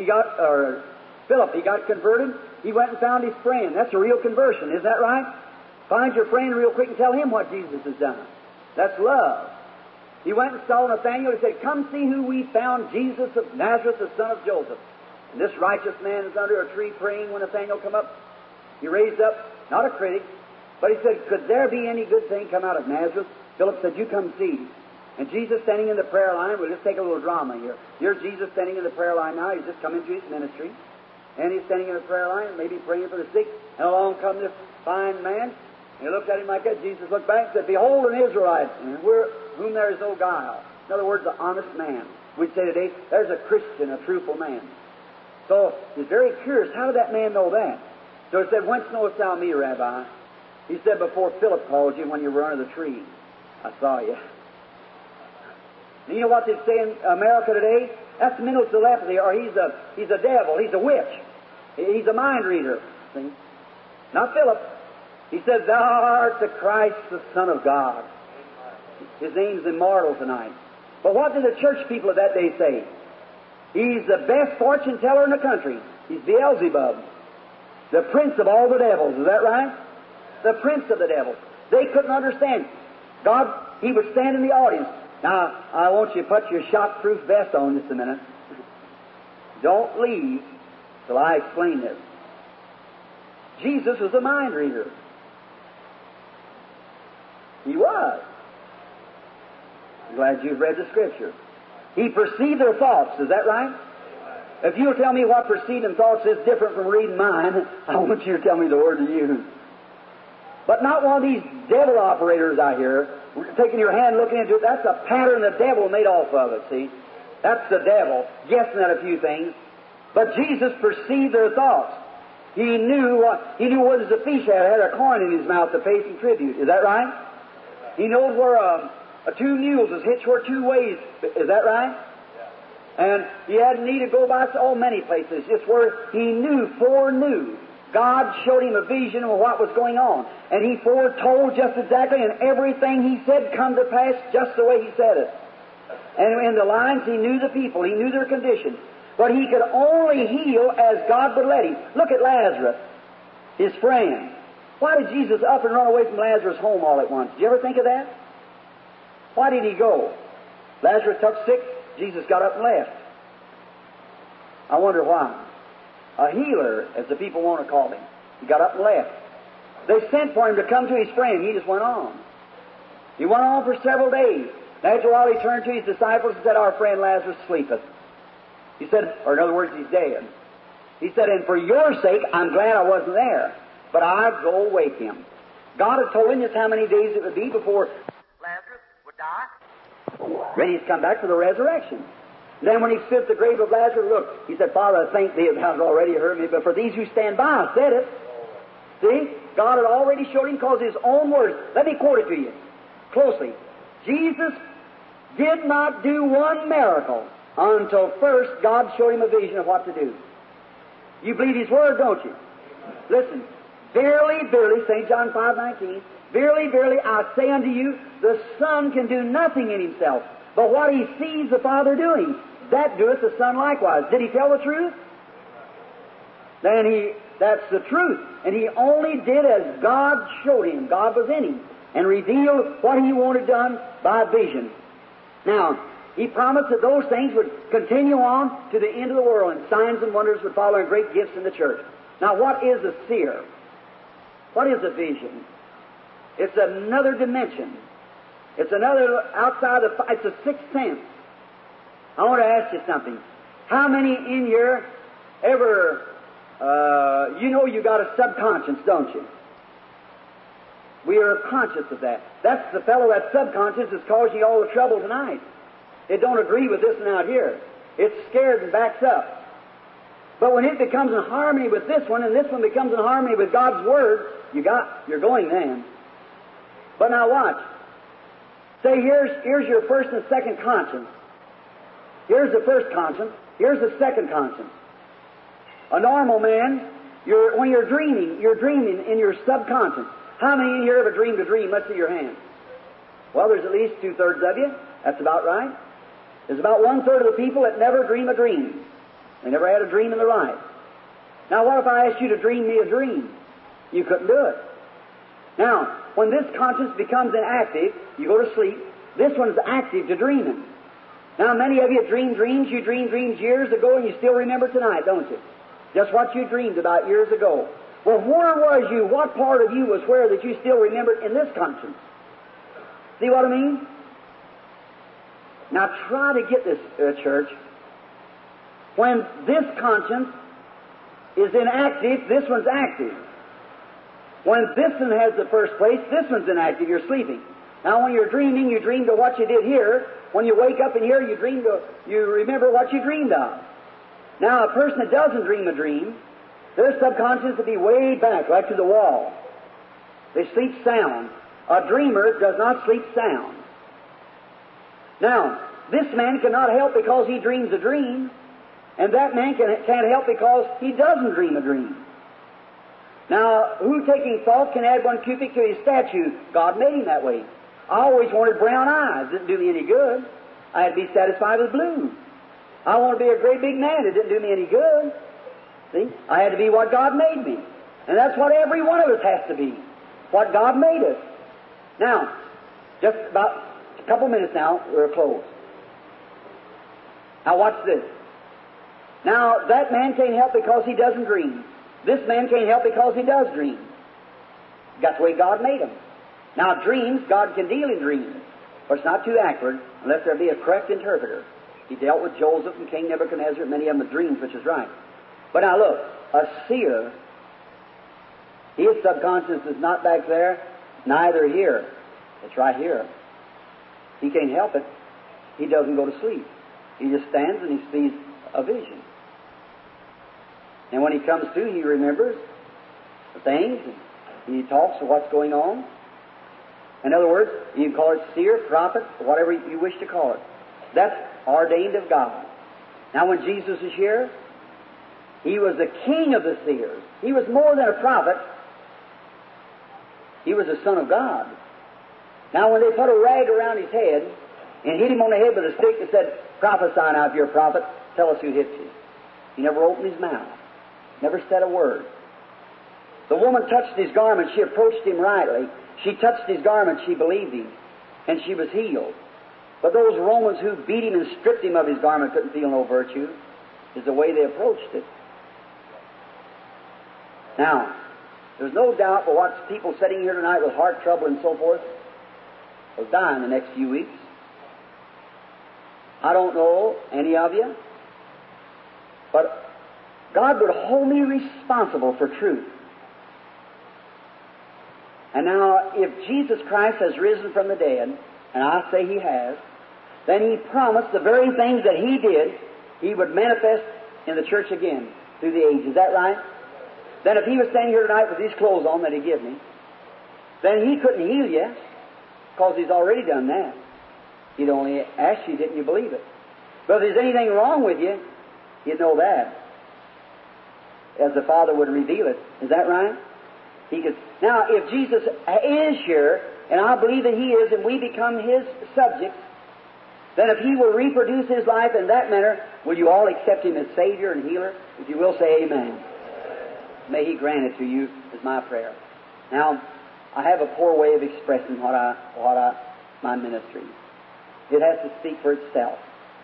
Philip, he got converted. He went and found his friend. That's a real conversion, isn't that right? Find your friend real quick and tell him what Jesus has done. That's love. He went and saw Nathaniel and said, come see who we found, Jesus of Nazareth, the son of Joseph. And this righteous man is under a tree praying when Nathaniel come up. He raised up, not a critic, but he said, could there be any good thing come out of Nazareth? Philip said, you come see. And Jesus standing in the prayer line, we'll just take a little drama here. Here's Jesus standing in the prayer line now. He's just come into his ministry. And he's standing in the prayer line, maybe praying for the sick. And along come this fine man. And he looked at him like that. Jesus looked back and said, behold, an Israelite, whom there is no guile. In other words, an honest man. We'd say today, there's a Christian, a truthful man. So he's very curious. How did that man know that? So he said, whence knowest thou me, Rabbi? He said, before Philip called you when you were under the tree, I saw you. And you know what they say in America today? That's mental telepathy, or he's a devil, he's a witch, he's a mind reader. See? Not Philip. He says, thou art the Christ, the Son of God. His name's immortal tonight. But what did the church people of that day say? He's the best fortune teller in the country. He's Beelzebub, the prince of all the devils. Is that right? The prince of the devils. They couldn't understand. God, he would stand in the audience. Now, I want you to put your shock-proof vest on just a minute. Don't leave till I explain this. Jesus was a mind reader. He was. I'm glad you've read the Scripture. He perceived their thoughts. Is that right? If you'll tell me what perceiving thoughts is different from reading mine, I want you to tell me the word to use. But not one of these devil operators out here, taking your hand, looking into it. That's a pattern the devil made off of it, see? That's the devil, guessing at a few things. But Jesus perceived their thoughts. He knew what the fish had a coin in his mouth to pay some tribute. Is that right? He knows where two mules is hitched where two ways. Is that right? And he hadn't need to go by so many places. Just where he foreknew. God showed him a vision of what was going on. And he foretold just exactly, and everything he said come to pass just the way he said it. And in the lines, he knew the people. He knew their condition. But he could only heal as God would let him. Look at Lazarus, his friend. Why did Jesus up and run away from Lazarus' home all at once? Did you ever think of that? Why did he go? Lazarus took sick. Jesus got up and left. I wonder why. A healer, as the people want to call him. He got up and left. They sent for him to come to his friend. He just went on. He went on for several days. After a while, he turned to his disciples and said, "Our friend Lazarus sleepeth." He said, or in other words, he's dead. He said, "And for your sake, I'm glad I wasn't there, but I'll go wake him." God had told him just how many days it would be before Lazarus would die. Ready to come back for the resurrection. Then when he stood at the grave of Lazarus, look, he said, "Father, I thank thee, thou hast already heard me, but for these who stand by, I said it." See? God had already showed him because his own words. Let me quote it to you closely. Jesus did not do one miracle until first God showed him a vision of what to do. You believe his word, don't you? Listen. "Verily, verily," St. John 5:19, "Verily, verily, I say unto you, the Son can do nothing in himself, but what he sees the Father doing, that doeth the Son likewise." Did he tell the truth? Then that's the truth. And he only did as God showed him. God was in him and revealed what he wanted done by vision. Now, he promised that those things would continue on to the end of the world, and signs and wonders would follow, and great gifts in the church. Now, what is a seer? What is a vision? It's another dimension. It's another outside of, it's a sixth sense. I want to ask you something. How many in here ever, you got a subconscious, don't you? We are conscious of that. That's the fellow that's subconscious that's causing you all the trouble tonight. It don't agree with this one out here. It's scared and backs up. But when it becomes in harmony with this one, and this one becomes in harmony with God's Word, you're going then. But now watch. Say here's your first and second conscience. Here's the first conscience. Here's the second conscience. A normal man, when you're dreaming in your subconscious. How many in here ever dreamed a dream? Let's see your hand. Well, there's at least 2/3 of you. That's about right. There's about 1/3 of the people that never dream a dream. They never had a dream in their life. Now, what if I asked you to dream me a dream? You couldn't do it. Now, when this conscience becomes inactive, you go to sleep. This one's active to dreaming. Now, many of you dream dreams. You dreamed dreams years ago, and you still remember tonight, don't you? Just what you dreamed about years ago. Well, where was you? What part of you was where that you still remembered in this conscience? See what I mean? Now, try to get this, church. When this conscience is inactive, this one's active. When this one has the first place, this one's inactive. You're sleeping. Now, when you're dreaming, you dreamed of what you did here. When you wake up in here, you remember what you dreamed of. Now, a person that doesn't dream a dream, their subconscious will be way back, right to the wall. They sleep sound. A dreamer does not sleep sound. Now, this man cannot help because he dreams a dream, and that man can't help because he doesn't dream a dream. Now, who taking thought can add 1 cubit to his statue? God made him that way. I always wanted brown eyes. Didn't do me any good. I had to be satisfied with blue. I wanted to be a great big man. It didn't do me any good. See? I had to be what God made me. And that's what every one of us has to be. What God made us. Now, just about a couple minutes now, we're closed. Now watch this. Now, that man can't help because he doesn't dream. This man can't help because he does dream. That's the way God made him. Now, dreams, God can deal in dreams, but it's not too accurate unless there be a correct interpreter. He dealt with Joseph and King Nebuchadnezzar, many of them with dreams, which is right. But now look, a seer, his subconscious is not back there, neither here. It's right here. He can't help it. He doesn't go to sleep. He just stands and he sees a vision. And when he comes to, he remembers the things, and he talks of what's going on. In other words, you can call it seer, prophet, whatever you wish to call it. That's ordained of God. Now, when Jesus is here, he was the king of the seers. He was more than a prophet. He was the Son of God. Now, when they put a rag around his head and hit him on the head with a stick and said, "Prophesy now, if you're a prophet, tell us who hit you." He never opened his mouth, never said a word. The woman touched his garment. She approached him rightly. She touched his garment. She believed him, and she was healed. But those Romans who beat him and stripped him of his garment couldn't feel no virtue. Is the way they approached it. Now, there's no doubt but what people sitting here tonight with heart trouble and so forth will die in the next few weeks. I don't know any of you, but God would hold me responsible for truth. And now, if Jesus Christ has risen from the dead, and I say He has, then He promised the very things that He did, He would manifest in the church again through the age. Is that right? Then if He was standing here tonight with these clothes on that He gave me, then He couldn't heal you, because He's already done that. He'd only ask you, didn't you believe it? But if there's anything wrong with you, He'd know that, as the Father would reveal it. Is that right? He could. Now, if Jesus is here, and I believe that He is, and we become His subjects, then if He will reproduce His life in that manner, will you all accept Him as Savior and Healer? If you will, say amen. May He grant it to you, is my prayer. Now, I have a poor way of expressing my ministry. It has to speak for itself.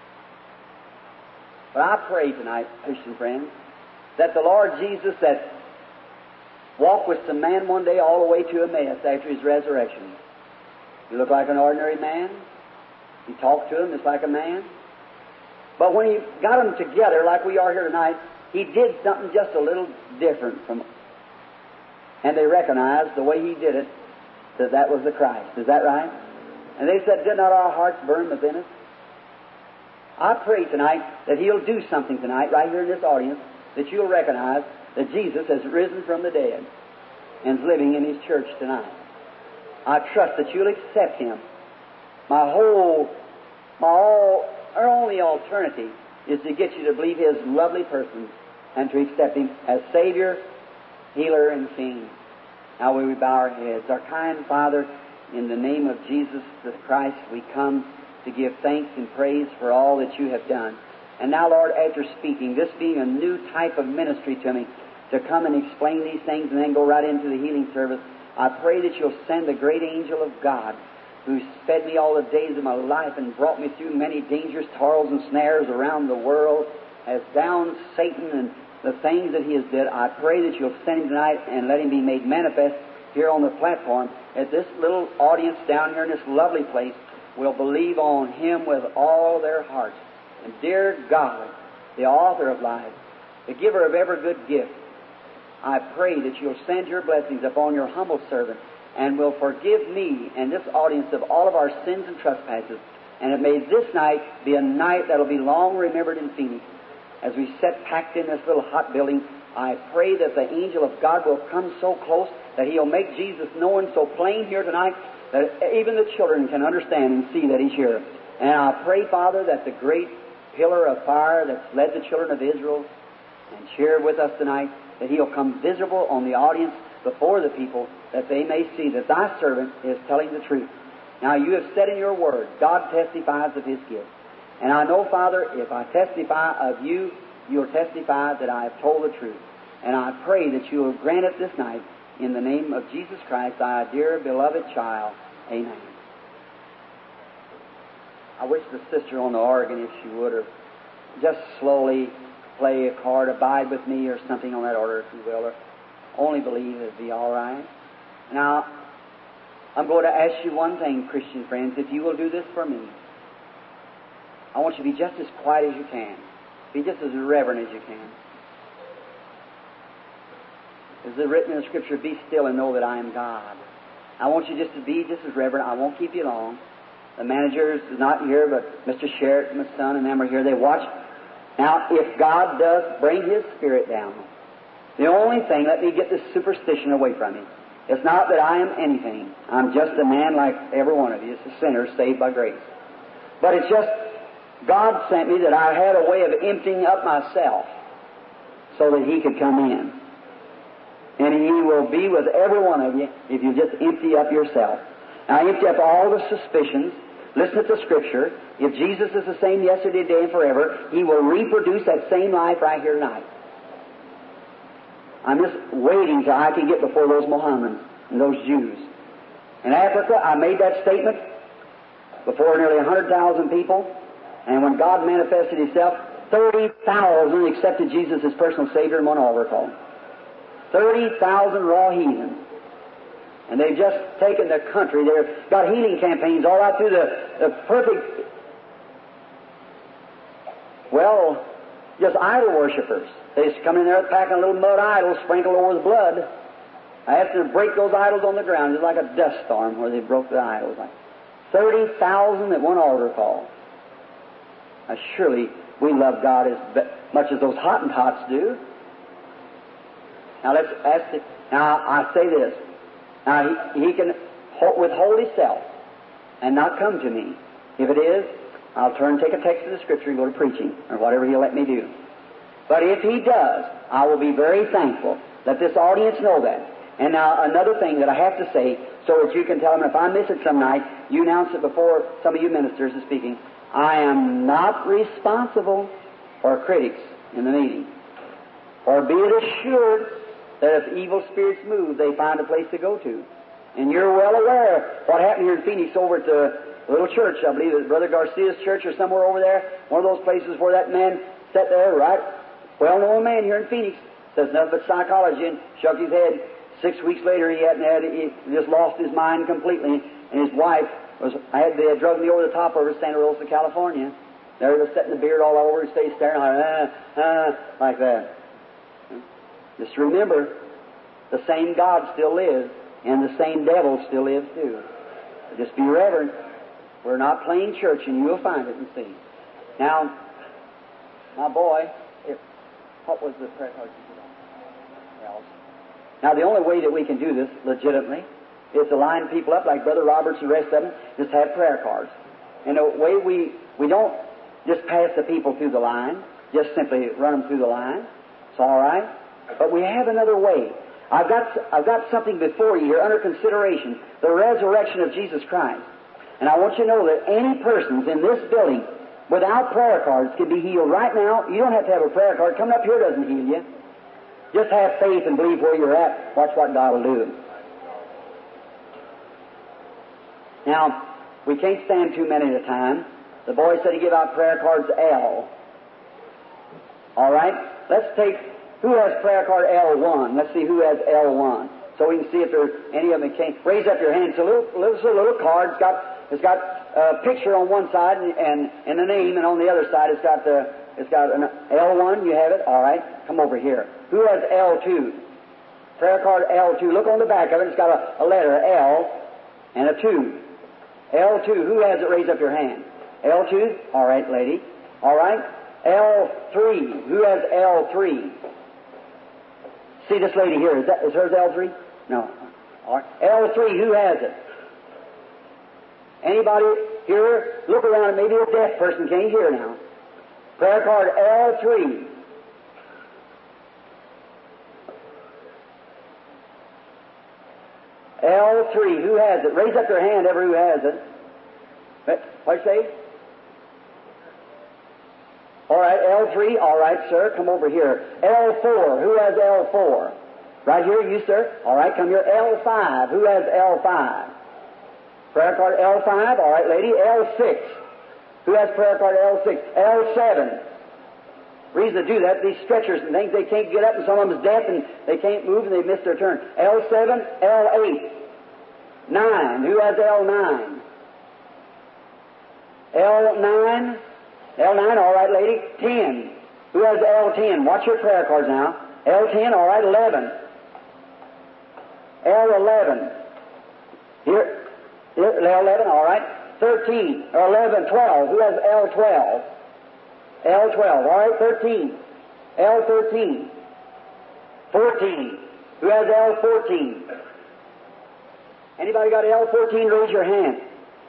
But I pray tonight, Christian friends, that the Lord Jesus that walked with some man one day all the way to Emmaus after His resurrection. He looked like an ordinary man. He talked to them just like a man. But when He got them together like we are here tonight, He did something just a little different from. And they recognized the way He did it, that was the Christ. Is that right? And they said, "Did not our hearts burn within us?" I pray tonight that He'll do something tonight, right here in this audience, that you'll recognize that Jesus has risen from the dead and is living in His church tonight. I trust that you'll accept Him. Our only alternative is to get you to believe His lovely person and to accept Him as Savior, Healer, and King. Now we bow our heads. Our kind Father, in the name of Jesus the Christ, we come to give thanks and praise for all that You have done. And now, Lord, after speaking, this being a new type of ministry to me, to come and explain these things and then go right into the healing service, I pray that You'll send the great angel of God who's fed me all the days of my life and brought me through many dangerous toils and snares around the world, has bound Satan and the things that he has did. I pray that You'll send him tonight and let him be made manifest here on the platform, that this little audience down here in this lovely place will believe on Him with all their hearts. And dear God, the author of life, the giver of every good gift, I pray that You'll send Your blessings upon Your humble servant and will forgive me and this audience of all of our sins and trespasses. And it may this night be a night that'll be long remembered in Phoenix. As we sit packed in this little hot building, I pray that the angel of God will come so close that He'll make Jesus known so plain here tonight that even the children can understand and see that He's here. And I pray, Father, that the great pillar of fire that's led the children of Israel and shared with us tonight, that He'll come visible on the audience before the people, that they may see that Thy servant is telling the truth. Now, You have said in Your word, God testifies of His gift. And I know, Father, if I testify of You, You'll testify that I have told the truth. And I pray that You will grant it this night in the name of Jesus Christ, Thy dear beloved child. Amen. I wish the sister on the organ, if she would, or just slowly play a card, Abide With Me, or something on that order, if you will, or Only Believe, it'll be all right. Now, I'm going to ask you one thing, Christian friends. If you will do this for me, I want you to be just as quiet as you can. Be just as reverent as you can. As is written in the Scripture, be still and know that I am God. I want you just to be just as reverent. I won't keep you long. The manager is not here, but Mr. Sherritt, my son, and them are here. They watch. Now, if God does bring His Spirit down, the only thing, let me get this superstition away from you. It's not that I am anything. I'm just a man like every one of you. It's a sinner saved by grace. But it's just God sent me that I had a way of emptying up myself so that He could come in. And He will be with every one of you if you just empty up yourself. Now, empty up all the suspicions. Listen to the Scripture. If Jesus is the same yesterday, today, and forever, He will reproduce that same life right here tonight. I'm just waiting till I can get before those Mohammedans and those Jews. In Africa, I made that statement before nearly 100,000 people, and when God manifested Himself, 30,000 accepted Jesus as personal Savior in one altar call. 30,000 raw heathens. And they've just taken the country. They've got healing campaigns all out through the perfect, well, just idol worshippers. They just come in there packing a little mud idol sprinkled over the blood. I asked them to break those idols on the ground, just like a dust storm where they broke the idols. Like 30,000 at one altar call. Now, surely we love God as much as those Hottentots do. Now, let's ask it. Now, I say this. Now, he can withhold Himself and not come to me. If it is, I'll turn and take a text of the Scripture and go to preaching, or whatever He'll let me do. But if He does, I will be very thankful. Let this audience know that. And now, another thing that I have to say, so that you can tell them, if I miss it some night, you announce it before some of you ministers are speaking. I am not responsible for critics in the meeting. For be it assured that if evil spirits move, they find a place to go to. And you're well aware what happened here in Phoenix over at the little church, I believe it was Brother Garcia's church or somewhere over there, one of those places where that man sat there, right? Well-known man here in Phoenix, says nothing but psychology, and shook his head. 6 weeks later, he just lost his mind completely, and his wife they had drugged me over the top of her, Santa Rosa, California. There he was setting the beard all over his face, staring like that. Just remember, the same God still lives, and the same devil still lives too. Just be reverent. We're not playing church, and you'll find it and see. Now, my boy, what was the prayer card you did on? Now, the only way that we can do this legitimately is to line people up like Brother Roberts and the rest of them, just have prayer cards. And the way we don't just pass the people through the line, just simply run them through the line. It's all right. But we have another way. I've got something before you here under consideration, the resurrection of Jesus Christ. And I want you to know that any persons in this building without prayer cards can be healed right now. You don't have to have a prayer card. Coming up here doesn't heal you. Just have faith and believe where you're at. Watch what God will do. Now, we can't stand too many at a time. The boy said he give out prayer cards L. All right? Let's take, who has prayer card L1? Let's see who has L1. So we can see if there's any of them that can't. Raise up your hand. It's a little card. It's got a picture on one side and the name, and on the other side it's got an L1. You have it? All right. Come over here. Who has L2? Prayer card L2. Look on the back of it. It's got a letter L and a 2. L2. Who has it? Raise up your hand. L2? All right, lady. All right. L3. Who has L3? See this lady here. Is hers L3? No. All right. L3. Who has it? Anybody here? Look around. Maybe a deaf person can't hear now. Prayer card L3. L3. Who has it? Raise up your hand, ever who has it. What'd you say? All right, L3. All right, sir. Come over here. L4. Who has L4? Right here, you, sir. All right, come here. L5. Who has L5? Prayer card L5. All right, lady. L6. Who has prayer card L6? L7. reason to do that, these stretchers and things, they can't get up, and some of them is deaf, and they can't move, and they miss their turn. L7, L8, 9. Who has L9? L9, L9, all right, lady. 10. Who has L10? Watch your prayer cards now. L10, all right, 11. L11. Here, L11, all right. 13, or 11, 12. Who has L12? L12, all right, 13. L13. 14. Who has L14? Anybody got L14? Raise your hand.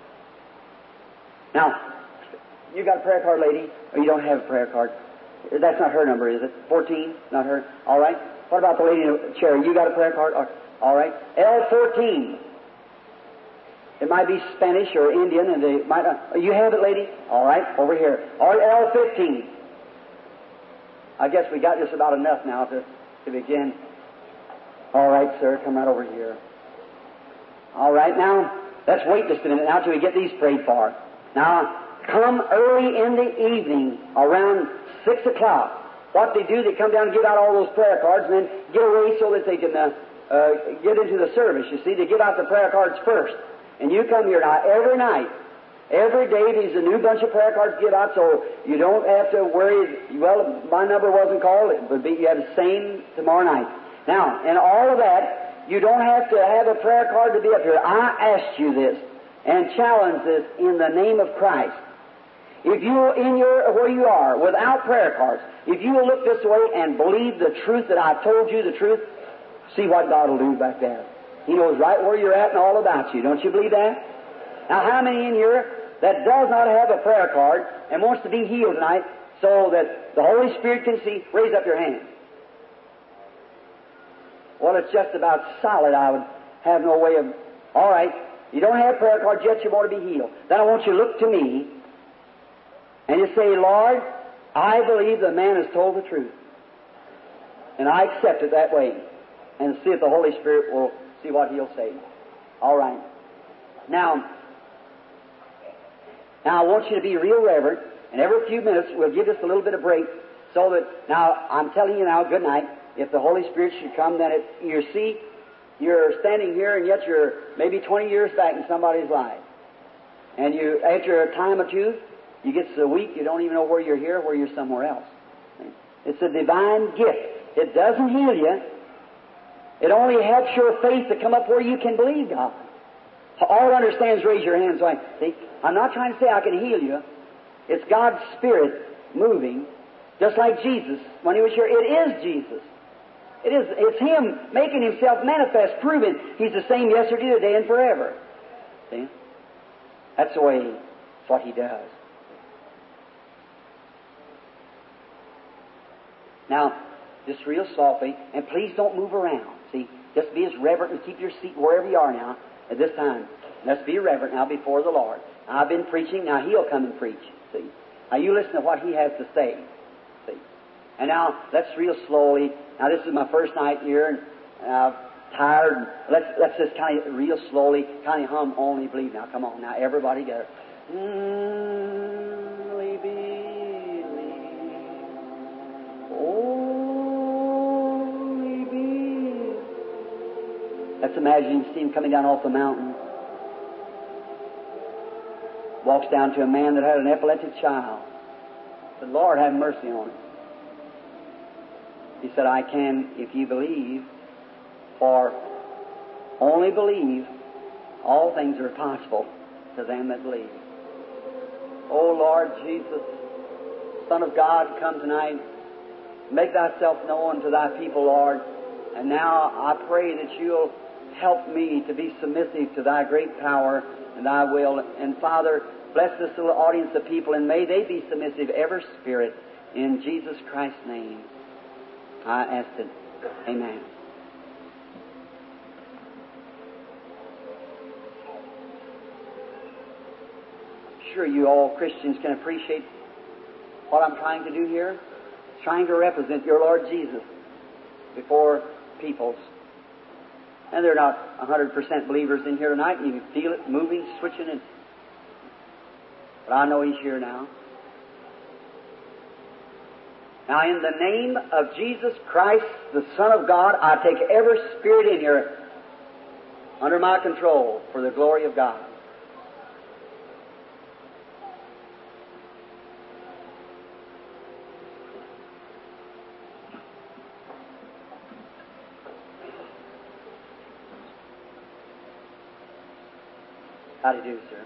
Now, you got a prayer card, lady, or you don't have a prayer card? That's not her number, is it? 14? Not her? All right. What about the lady in the chair? You got a prayer card? All right. L14. It might be Spanish or Indian, and they might not. You have it, lady? All right, over here. All right, L15. I guess we got just about enough now to begin. All right, sir, come right over here. All right, now, let's wait just a minute now till we get these prayed for. Now, come early in the evening, around 6 o'clock. What they do, they come down and give out all those prayer cards and then get away so that they can get into the service. You see, they give out the prayer cards first. And you come here now every night. Every day there's a new bunch of prayer cards to give out, so you don't have to worry, well, my number wasn't called, it would be, you have the same tomorrow night. Now, in all of that, you don't have to have a prayer card to be up here. I asked you this and challenge this in the name of Christ. If you, where you are, without prayer cards, if you will look this way and believe the truth that I've told you, the truth, see what God will do back there. He knows right where you're at and all about you. Don't you believe that? Now, how many in here that does not have a prayer card and wants to be healed tonight so that the Holy Spirit can see? Raise up your hand. Well, it's just about solid. I would have no way of... All right, you don't have prayer cards yet, you want to be healed. Then I want you to look to me and you say, Lord, I believe the man has told the truth. And I accept it that way. And see if the Holy Spirit will see what He'll say. All right. Now I want you to be real reverent, and every few minutes we'll give just a little bit of break so that, now, I'm telling you now, good night. If the Holy Spirit should come, then you see, you're standing here, and yet you're maybe 20 years back in somebody's life. And you, after a time or two, you get so weak you don't even know where you're here, where you're somewhere else. It's a divine gift. It doesn't heal you. It only helps your faith to come up where you can believe God. All I understand is raise your hands. So I'm not trying to say I can heal you. It's God's Spirit moving, just like Jesus. When He was here, it is Jesus. It's Him making Himself manifest, proving He's the same yesterday, today, and forever. See? That's the way, that's what He does. Now, just real softly, and please don't move around. See, just be as reverent and keep your seat wherever you are now at this time. Let's be reverent now before the Lord. Now, I've been preaching, now He'll come and preach. See? Now you listen to what He has to say. See? And now, let's real slowly. Now this is my first night here, and I'm tired. Let's just kind of real slowly, kind of hum Only Believe. Now come on, now everybody together. Only believe. Only believe. Let's imagine you see Him coming down off the mountain. Walks down to a man that had an epileptic child. Said, Lord, have mercy on him. He said, I can if you believe, for only believe, all things are possible to them that believe. Oh, Lord Jesus, Son of God, come tonight. Make Thyself known to Thy people, Lord. And now I pray that You'll help me to be submissive to Thy great power and Thy will. And Father, bless this little audience of people, and may they be submissive, every spirit, in Jesus Christ's name. I ask it. Amen. Sure, you all Christians can appreciate what I'm trying to do here. Trying to represent your Lord Jesus before peoples. And they're not 100% believers in here tonight, and you can feel it moving, switching, and but I know He's here now. Now, in the name of Jesus Christ, the Son of God, I take every spirit in here under my control for the glory of God. How do you do, sir?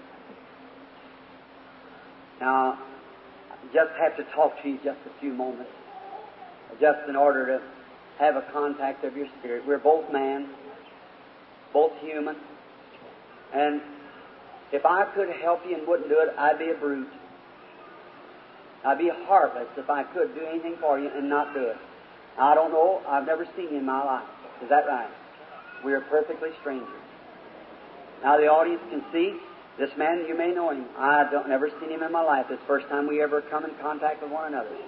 Now, I just have to talk to you just a few moments, just in order to have a contact of your spirit. We're both man, both human, and if I could help you and wouldn't do it, I'd be a brute. I'd be heartless if I could do anything for you and not do it. I don't know. I've never seen you in my life. Is that right? We are perfectly strangers. Now the audience can see this man. You may know him. I don't never seen him in my life. It's the first time we ever come in contact with one another.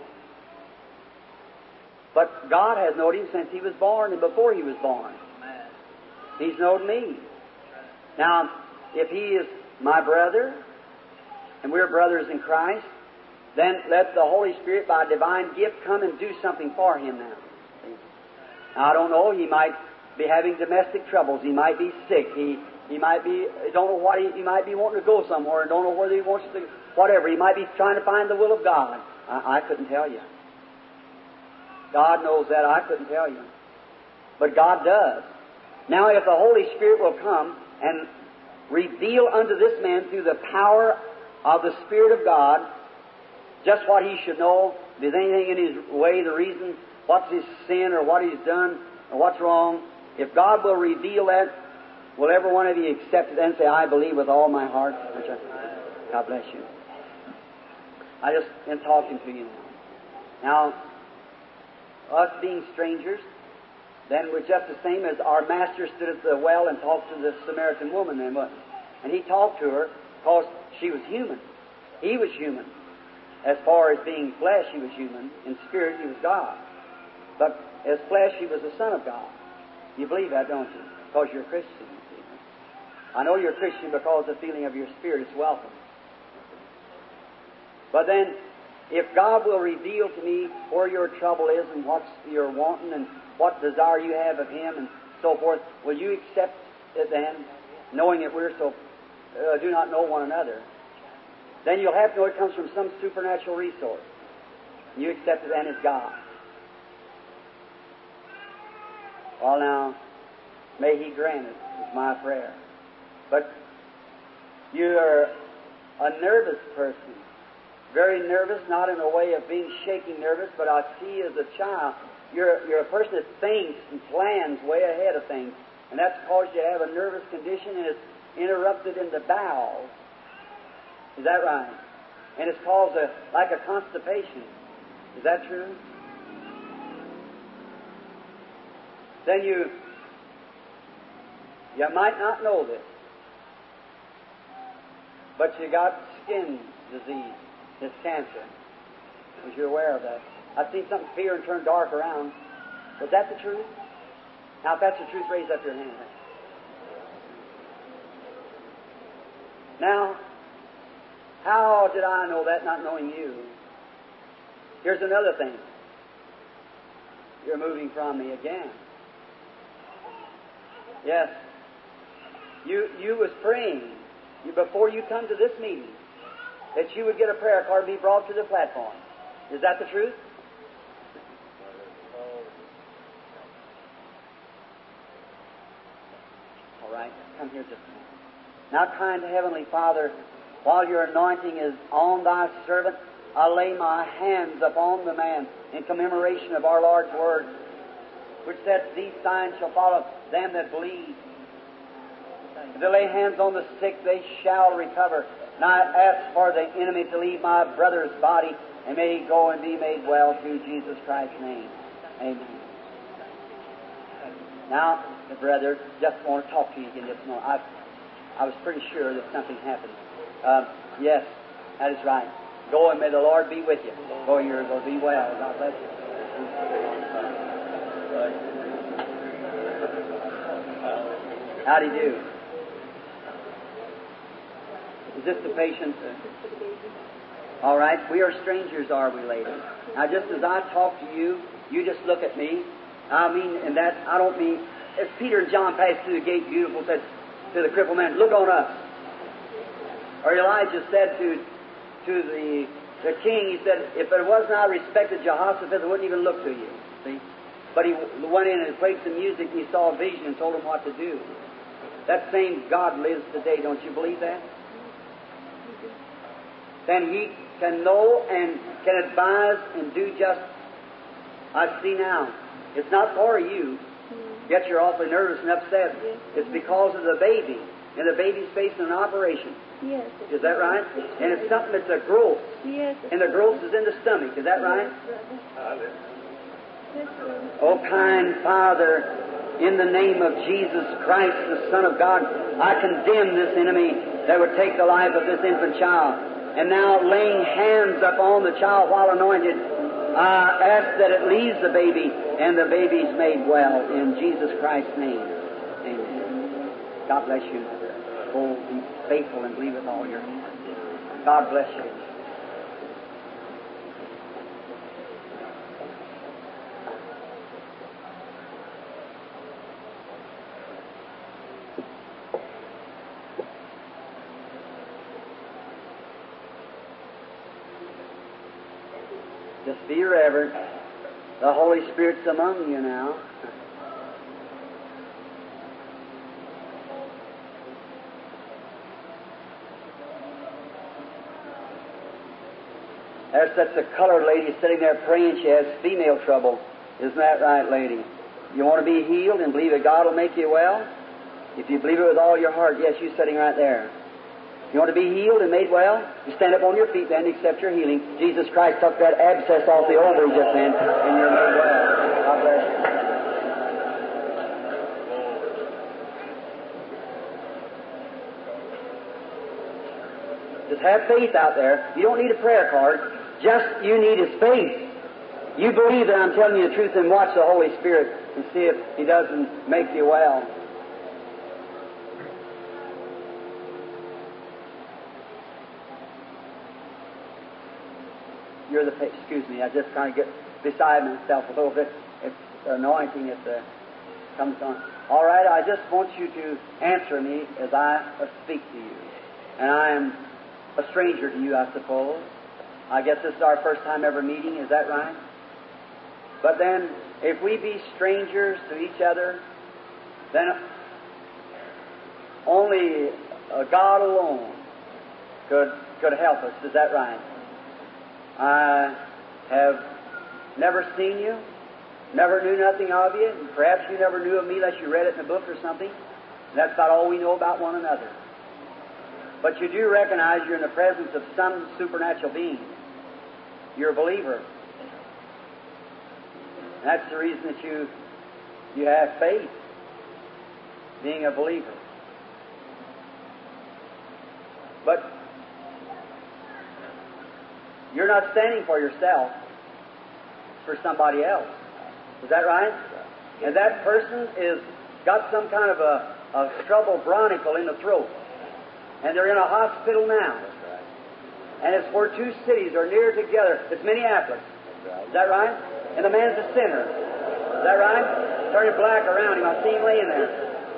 But God has known him since he was born and before he was born. He's known me. Now, if he is my brother, and we're brothers in Christ, then let the Holy Spirit, by divine gift, come and do something for him now. Now I don't know. He might be having domestic troubles. He might be sick. He might be, don't know what, he might be wanting to go somewhere and don't know whether he wants to, whatever. He might be trying to find the will of God. I couldn't tell you. God knows that. I couldn't tell you. But God does. Now, if the Holy Spirit will come and reveal unto this man through the power of the Spirit of God just what he should know, if there's anything in his way, the reason, what's his sin or what he's done or what's wrong, if God will reveal that, will every one of you accept it and say, I believe with all my heart? God bless you. I just am talking to you now. Now, us being strangers, then we're just the same as our Master stood at the well and talked to the Samaritan woman then, wasn't he? And he talked to her because she was human. He was human. As far as being flesh, he was human. In spirit, he was God. But as flesh, he was the Son of God. You believe that, don't you? Because you're a Christian. I know you're a Christian because the feeling of your spirit is welcome. But then, if God will reveal to me where your trouble is and what you're wanting and what desire you have of Him and so forth, will you accept it then, knowing that we're so do not know one another? Then you'll have to know it comes from some supernatural resource. You accept it then as God. Well, now, may He grant it, is my prayer. But you're a nervous person, very nervous, not in a way of being shaking nervous, but I see as a child, you're a person that thinks and plans way ahead of things, and that's caused you to have a nervous condition, and it's interrupted in the bowels. Is that right? And it's caused like a constipation. Is that true? Then you might not know this, but you got skin disease. It's cancer. Was you aware of that? I've seen something appear and turn dark around. Was that the truth? Now, if that's the truth, raise up your hand. Now, how did I know that, not knowing you? Here's another thing. You're moving from me again. Yes. You was praying before you come to this meeting that you would get a prayer card and be brought to the platform. Is that the truth? All right. Come here just a minute. Now, kind Heavenly Father, while your anointing is on thy servant, I lay my hands upon the man in commemoration of our Lord's word, which said, these signs shall follow them that believe. If they lay hands on the sick, they shall recover. And I ask for the enemy to leave my brother's body, and may he go and be made well through Jesus Christ's name. Amen. Now, the brother, just want to talk to you again just a moment. I was pretty sure that something happened. Yes, that is right. Go and may the Lord be with you. Go, you're going to be well. God bless you. How do you do? Is this the patient? All right? We are strangers, are we, lady? Now, just as I talk to you, you just look at me. I mean, and that, I don't mean, as Peter and John passed through the gate, beautiful, said to the crippled man, look on us. Or Elijah said to the king, he said, if it wasn't I respected Jehoshaphat, I wouldn't even look to you. See? But he went in and played some music, and he saw a vision and told him what to do. That same God lives today, don't you believe that? Then He can know and can advise and do just, I see now, it's not for you, yet you're awfully nervous and upset. It's because of the baby, and the baby's facing an operation. Yes. Is that right? And it's something that's a growth. Yes. And the growth is in the stomach. Is that right? Yes, Oh, kind Father, in the name of Jesus Christ, the Son of God, I condemn this enemy that would take the life of this infant child. And now, laying hands upon the child while anointed, I ask that it leaves the baby, and the baby's made well. In Jesus Christ's name. Amen. God bless you. Oh, be faithful and believe with all your heart. God bless you. Just be reverent. The Holy Spirit's among you now. There's such a colored lady sitting there praying. She has female trouble. Isn't that right, lady? You want to be healed and believe that God will make you well? If you believe it with all your heart, yes, you're sitting right there. You want to be healed and made well? You stand up on your feet then and accept your healing. Jesus Christ took that abscess off the ovary just then, and you're made well. God bless you. Just have faith out there. You don't need a prayer card. Just you need His faith. You believe that I'm telling you the truth and watch the Holy Spirit and see if He doesn't make you well. You're the, excuse me, I just kind of get beside myself a little bit. It's the anointing that comes on. All right, I just want you to answer me as I speak to you. And I am a stranger to you, I suppose. I guess this is our first time ever meeting, is that right? But then, if we be strangers to each other, then only God alone could help us, is that right? I have never seen you, never knew nothing of you, and perhaps you never knew of me unless you read it in a book or something. And that's about all we know about one another. But you do recognize you're in the presence of some supernatural being. You're a believer. And that's the reason that you have faith, being a believer. But you're not standing for yourself, it's for somebody else. Is that right? And that person is got some kind of a trouble bronchial in the throat. And they're in a hospital now. And it's where two cities are near together. It's Minneapolis. Is that right? And the man's a sinner. Is that right? Turning black around him. I see him laying there.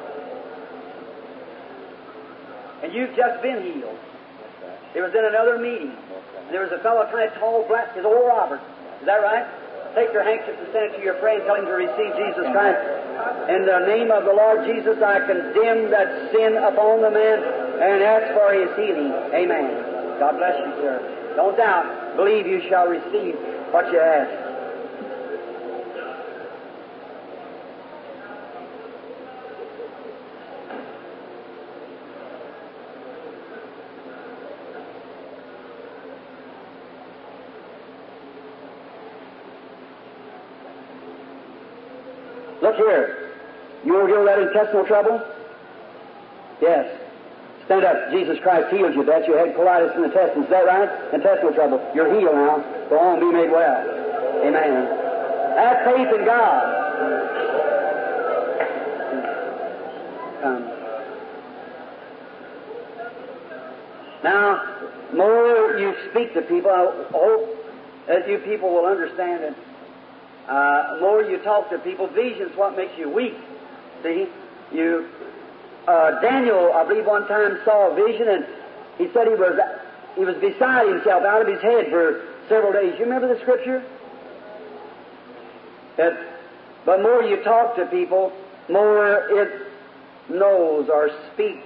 And you've just been healed. It was in another meeting. And there was a fellow kind of tall, black, his old Robert. Is that right? Take your handkerchief and send it to your friend. Tell him to receive Jesus Christ. In the name of the Lord Jesus, I condemn that sin upon the man and ask for his healing. Amen. God bless you, sir. Don't doubt. Believe you shall receive what you ask. Look here. You want to get that intestinal trouble? Yes. Stand up. Jesus Christ healed you. That you had colitis in the intestines. Is that right? Intestinal trouble. You're healed now. Go on, be made well. Amen. Have faith in God. Now, more you speak to people, I hope that you people will understand it. The more you talk to people, vision's what makes you weak. See? Daniel, I believe, one time saw a vision, and he said he was beside himself, out of his head for several days. You remember the scripture? But more you talk to people, more it knows or speaks.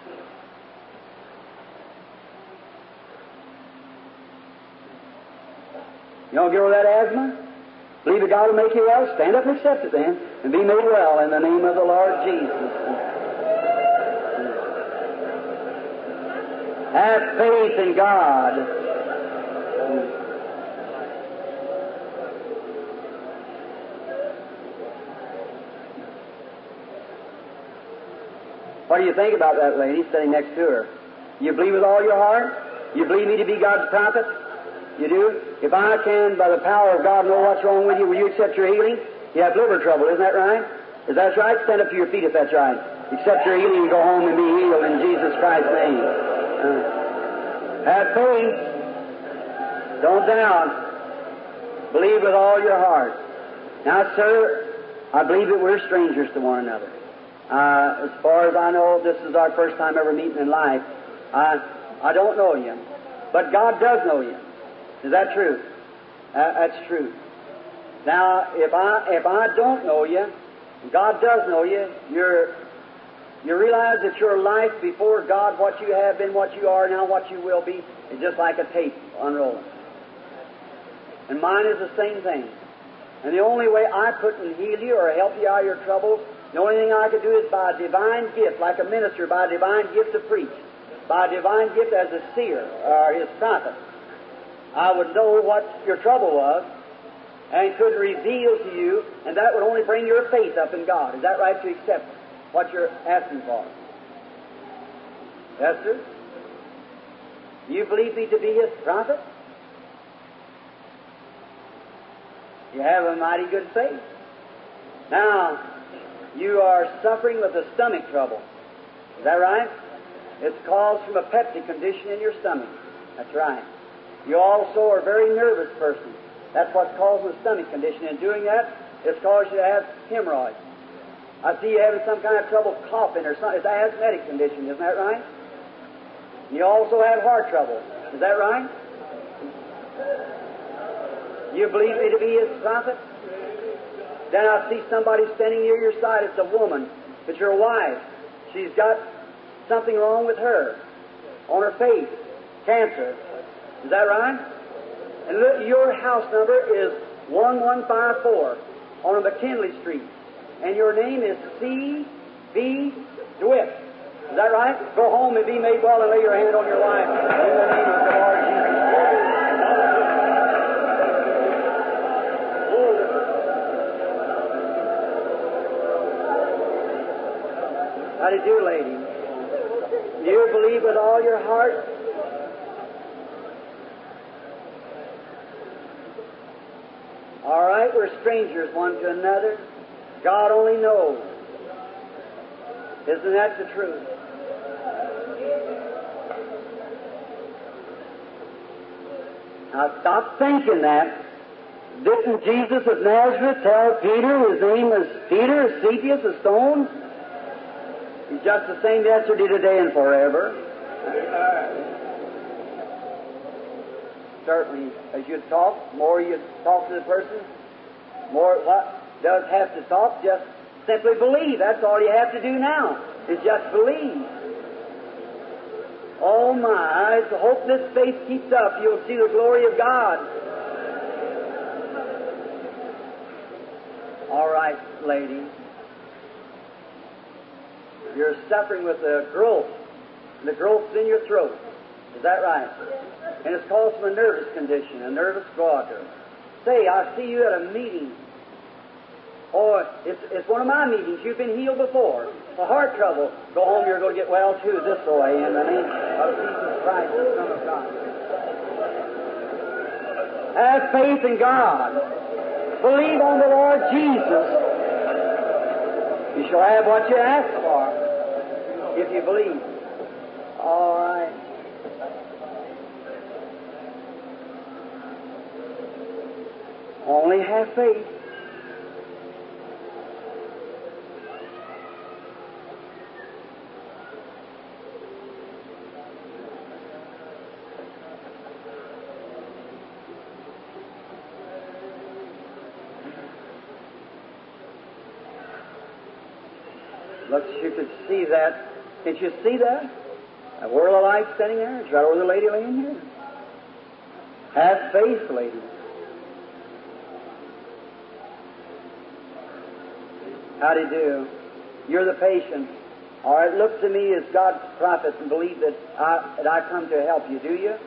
You don't get over that asthma? Believe that God will make you well? Stand up and accept it then, and be made well in the name of the Lord Jesus. Have faith in God. What do you think about that lady sitting next to her? You believe with all your heart? You believe me to be God's prophet? You do? If I can, by the power of God, know what's wrong with you, will you accept your healing? You have liver trouble, isn't that right? Is that right? Stand up to your feet if that's right. Accept your healing and go home and be healed in Jesus Christ's name. Have faith. Don't doubt. Believe with all your heart. Now, sir, I believe that we're strangers to one another. As far as I know, this is our first time ever meeting in life. I don't know you, but God does know you. Is that true? That's true. Now, if I don't know you, God does know you. You realize that your life before God, what you have been, what you are now, what you will be, is just like a tape unrolling. And mine is the same thing. And the only way I couldn't heal you or help you out of your troubles, the only thing I could do is by a divine gift, like a minister, by a divine gift to preach, by a divine gift as a seer or his prophet. I would know what your trouble was and could reveal to you, and that would only bring your faith up in God. Is that right, to accept what you're asking for? Yes, sir? You believe me to be His prophet? You have a mighty good faith. Now, you are suffering with a stomach trouble. Is that right? It's caused from a peptic condition in your stomach. That's right. You also are a very nervous person. That's what's causing the stomach condition. And doing that, it's caused you to have hemorrhoids. I see you having some kind of trouble coughing or something. It's an asthmatic condition, isn't that right? You also have heart trouble. Is that right? You believe me to be His prophet? Then I see somebody standing near your side. It's a woman. It's your wife. She's got something wrong with her. On her face. Cancer. Is that right? And look, your house number is 1154 on McKinley Street. And your name is C.B. DeWitt. Is that right? Go home and be made well and lay your hand on your wife. In the name of the Lord Jesus. How do you do, lady? You believe with all your heart? All right, we're strangers one to another. God only knows. Isn't that the truth? Now stop thinking that. Didn't Jesus of Nazareth tell Peter his name was Peter, Cephas, a stone? He's just the same yesterday, today, and forever. Certainly, as you talk, more you talk to the person, more what does have to talk, just simply believe. That's all you have to do now, is just believe. Oh my, I hope this faith keeps up. You'll see the glory of God. All right, lady. You're suffering with a growth. The growth's in your throat. Is that right? And it's caused from a nervous condition, a nervous goiter. Say, I see you at a meeting. Or it's one of my meetings. You've been healed before. For heart trouble. Go home, you're going to get well too this way in the name of Jesus Christ, the Son of God. Have faith in God. Believe on the Lord Jesus. You shall have what you ask for, if you believe. All right. Only have faith. Look, you could see that. Can't you see that? A whirl of light standing there. It's right over the lady laying here. Have faith, lady. How do you do? You're the patient. All right, look to me as God's prophet and believe that I come to help you. Do you?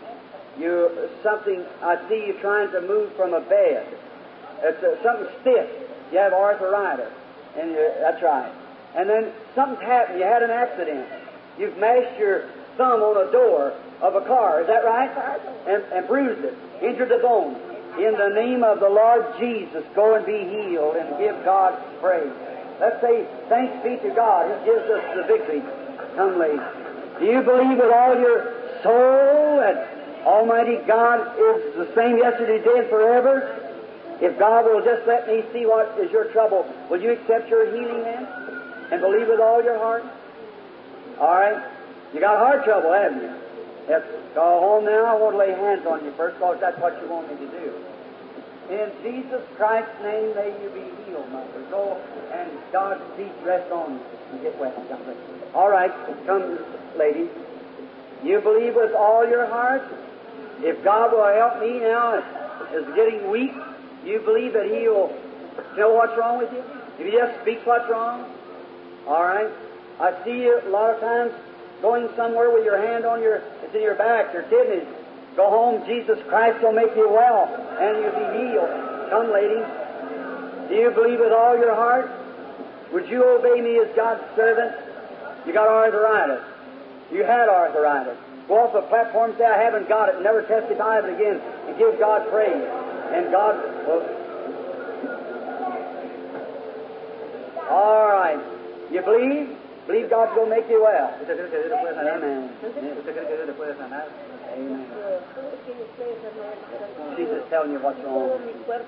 I see you trying to move from a bed. It's something stiff. You have arthritis. That's right. And then something's happened. You had an accident. You've mashed your thumb on a door of a car. Is that right? And bruised it. Injured the bone. In the name of the Lord Jesus, go and be healed and give God praise. Let's say, thanks be to God. He gives us the victory. Come, lady. Do you believe with all your soul that Almighty God is the same yesterday, today, and forever? If God will just let me see what is your trouble, will you accept your healing then? And believe with all your heart? All right. You got heart trouble, haven't you? Yes. Go home now. I want to lay hands on you first, because that's what you want me to do. In Jesus Christ's name, may you be healed, mother. Go and God's peace rest on you and get well. All right. Come, lady. You believe with all your heart? If God will help me now, is getting weak, you believe that He will know what's wrong with you? If you just speak what's wrong? All right. I see you a lot of times going somewhere with your hand on it's in your back, your kidneys. Go home, Jesus Christ will make you well, and you'll be healed. Come, lady. Do you believe with all your heart? Would you obey me as God's servant? You got arthritis. You had arthritis. Go off the platform and say, I haven't got it, and never testify of it again, and give God praise. And God will... All right. You believe? Believe God's going to make you well. Amen. Amen. She's just telling you what's wrong.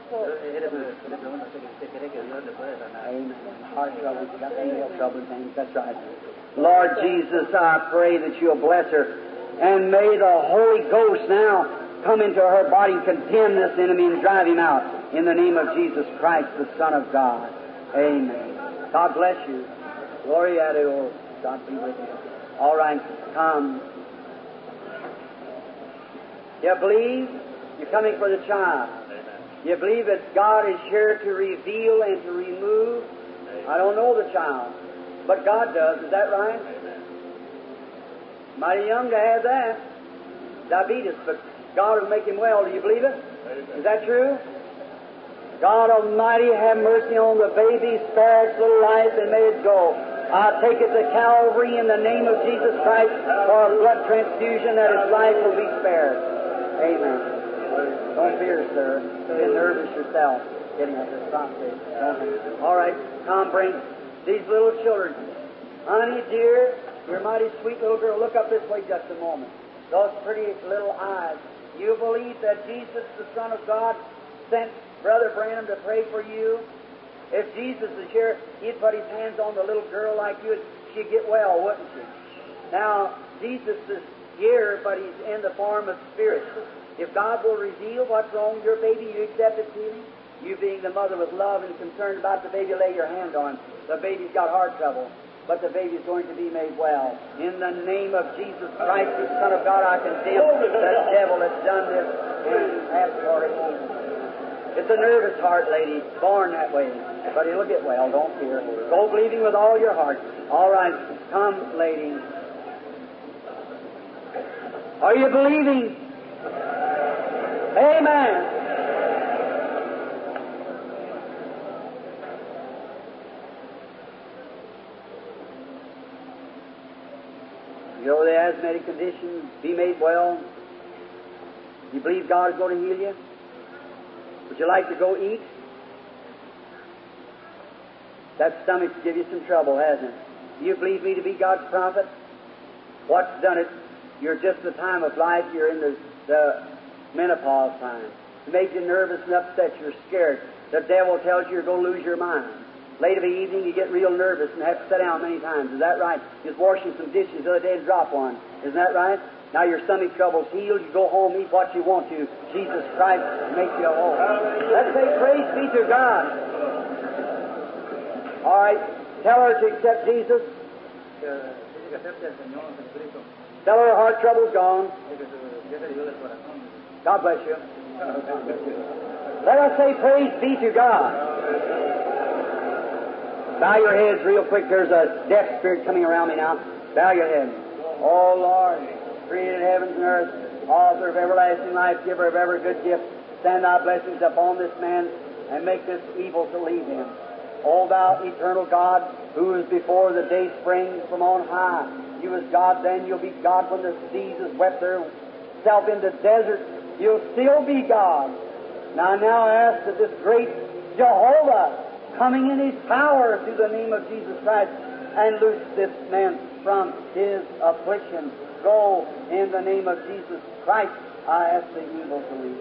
Amen. Heart trouble, you got nail trouble, things. That's right. Lord Jesus, I pray that you'll bless her. And may the Holy Ghost now come into her body and condemn this enemy and drive him out. In the name of Jesus Christ, the Son of God. Amen. God bless you. Glory a Dios. God be with you. All right, come. You believe you're coming for the child. Amen. You believe that God is here to reveal and to remove. Amen. I don't know the child, but God does. Is that right? Amen. Mighty young to have that. Diabetes, but God will make him well. Do you believe it? Amen. Is that true? God Almighty, have mercy on the baby, spare its little life, and may it go. I take it to Calvary in the name of Jesus Christ for a blood transfusion that its life will be spared. Amen. Don't fear, sir. You've been nervous yourself getting at this prostate. All right, Tom, bring these little children. Honey, dear, you're a mighty sweet little girl. Look up this way just a moment. Those pretty little eyes. You believe that Jesus, the Son of God, sent Brother Branham to pray for you? If Jesus is here, He'd put His hands on the little girl like you, and she'd get well, wouldn't she? Now, Jesus is here, but He's in the form of spirit. If God will reveal what's wrong with your baby, you accept His healing. You being the mother with love and concerned about the baby, lay your hand on. The baby's got heart trouble, but the baby's going to be made well. In the name of Jesus Christ, the Son of God, I condemn the devil that's done this and ask for it. It's a nervous heart, lady, born that way, but it'll get well. Don't fear. Go believing with all your heart. All right, come, lady. Are you believing? Amen. You know the asthmatic condition, be made well. You believe God is going to heal you? Would you like to go eat? That stomach's give you some trouble, hasn't it? Do you believe me to be God's prophet? What's done it? You're just the time of life. You're in the menopause time. make you nervous and upset, you're scared. The devil tells you you're going to lose your mind. Late of the evening, you get real nervous and have to sit down many times. Is that right? Just washing some dishes the other day and drop one. Isn't that right? Now your stomach trouble's healed. You go home, eat what you want to. Jesus Christ makes you whole. Let's say praise be to God. All right. Tell her to accept Jesus. Tell her heart trouble's gone. God bless you. Let us say praise be to God. Bow your heads real quick. There's a deaf spirit coming around me now. Bow your head. Oh, Lord, created heavens and earth, author of everlasting life, giver of every good gift, send thy blessings upon this man and make this evil to leave him. O thou eternal God, who is before the day springs from on high. You was God then, you'll be God when the seas has wept theirself into desert. You'll still be God. Now I ask that this great Jehovah, coming in His power through the name of Jesus Christ, and loose this man from his affliction. Go in the name of Jesus Christ. I ask the evil to leave.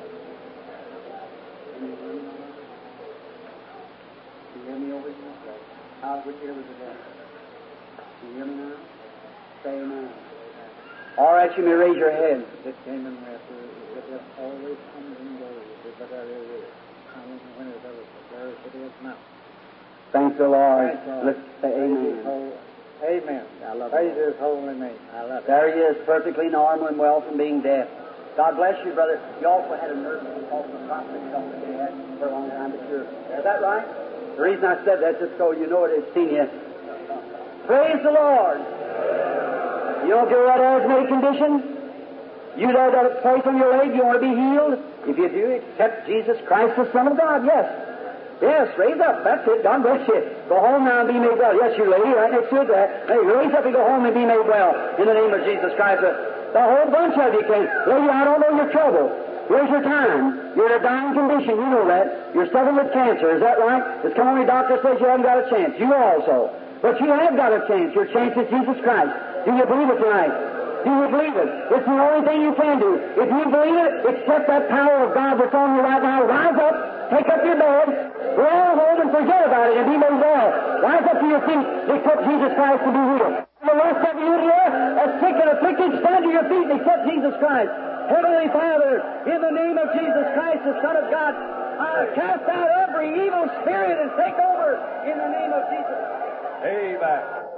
You hear me over here? How would you hear me today? You hear me now? Say amen. All right, you may raise your head. It came and went. It always comes and goes. But there it is. I don't know when it ever, but there it is now. Thank the Lord. Thank God. Let's say amen. Amen. I love Praise it. His holy name. I love it. There he is, perfectly normal and well from being deaf. God bless you, brother. You also had a nervous convulsion prostate trouble that you had for a long time, but is that right? The reason I said that just so you know it has seen you. Praise the Lord. You don't care what asthmatic condition? You know that it's place on your leg, you want to be healed? If you do, accept Jesus Christ, the Son of God, yes. Yes, raise up. That's it. God bless you. Go home now and be made well. Yes, you lady, right next to it. Hey, raise up and go home and be made well in the name of Jesus Christ. The whole bunch of you can. Lady, I don't know your trouble. Where's your time? You're in a dying condition. You know that. You're suffering with cancer. Is that right? It's come on, your doctor says you haven't got a chance. You also. But you have got a chance. Your chance is Jesus Christ. Do you believe it tonight? Do you believe it? It's the only thing you can do. If you believe it, accept that power of God that's on you right now. Rise up, take up your bed, go home and forget about it and be made well. Rise up to your feet, accept Jesus Christ and be healed. The rest of you here, as sick and afflicted, stand to your feet and accept Jesus Christ. Heavenly Father, in the name of Jesus Christ, the Son of God, I cast out every evil spirit and take over in the name of Jesus. Amen.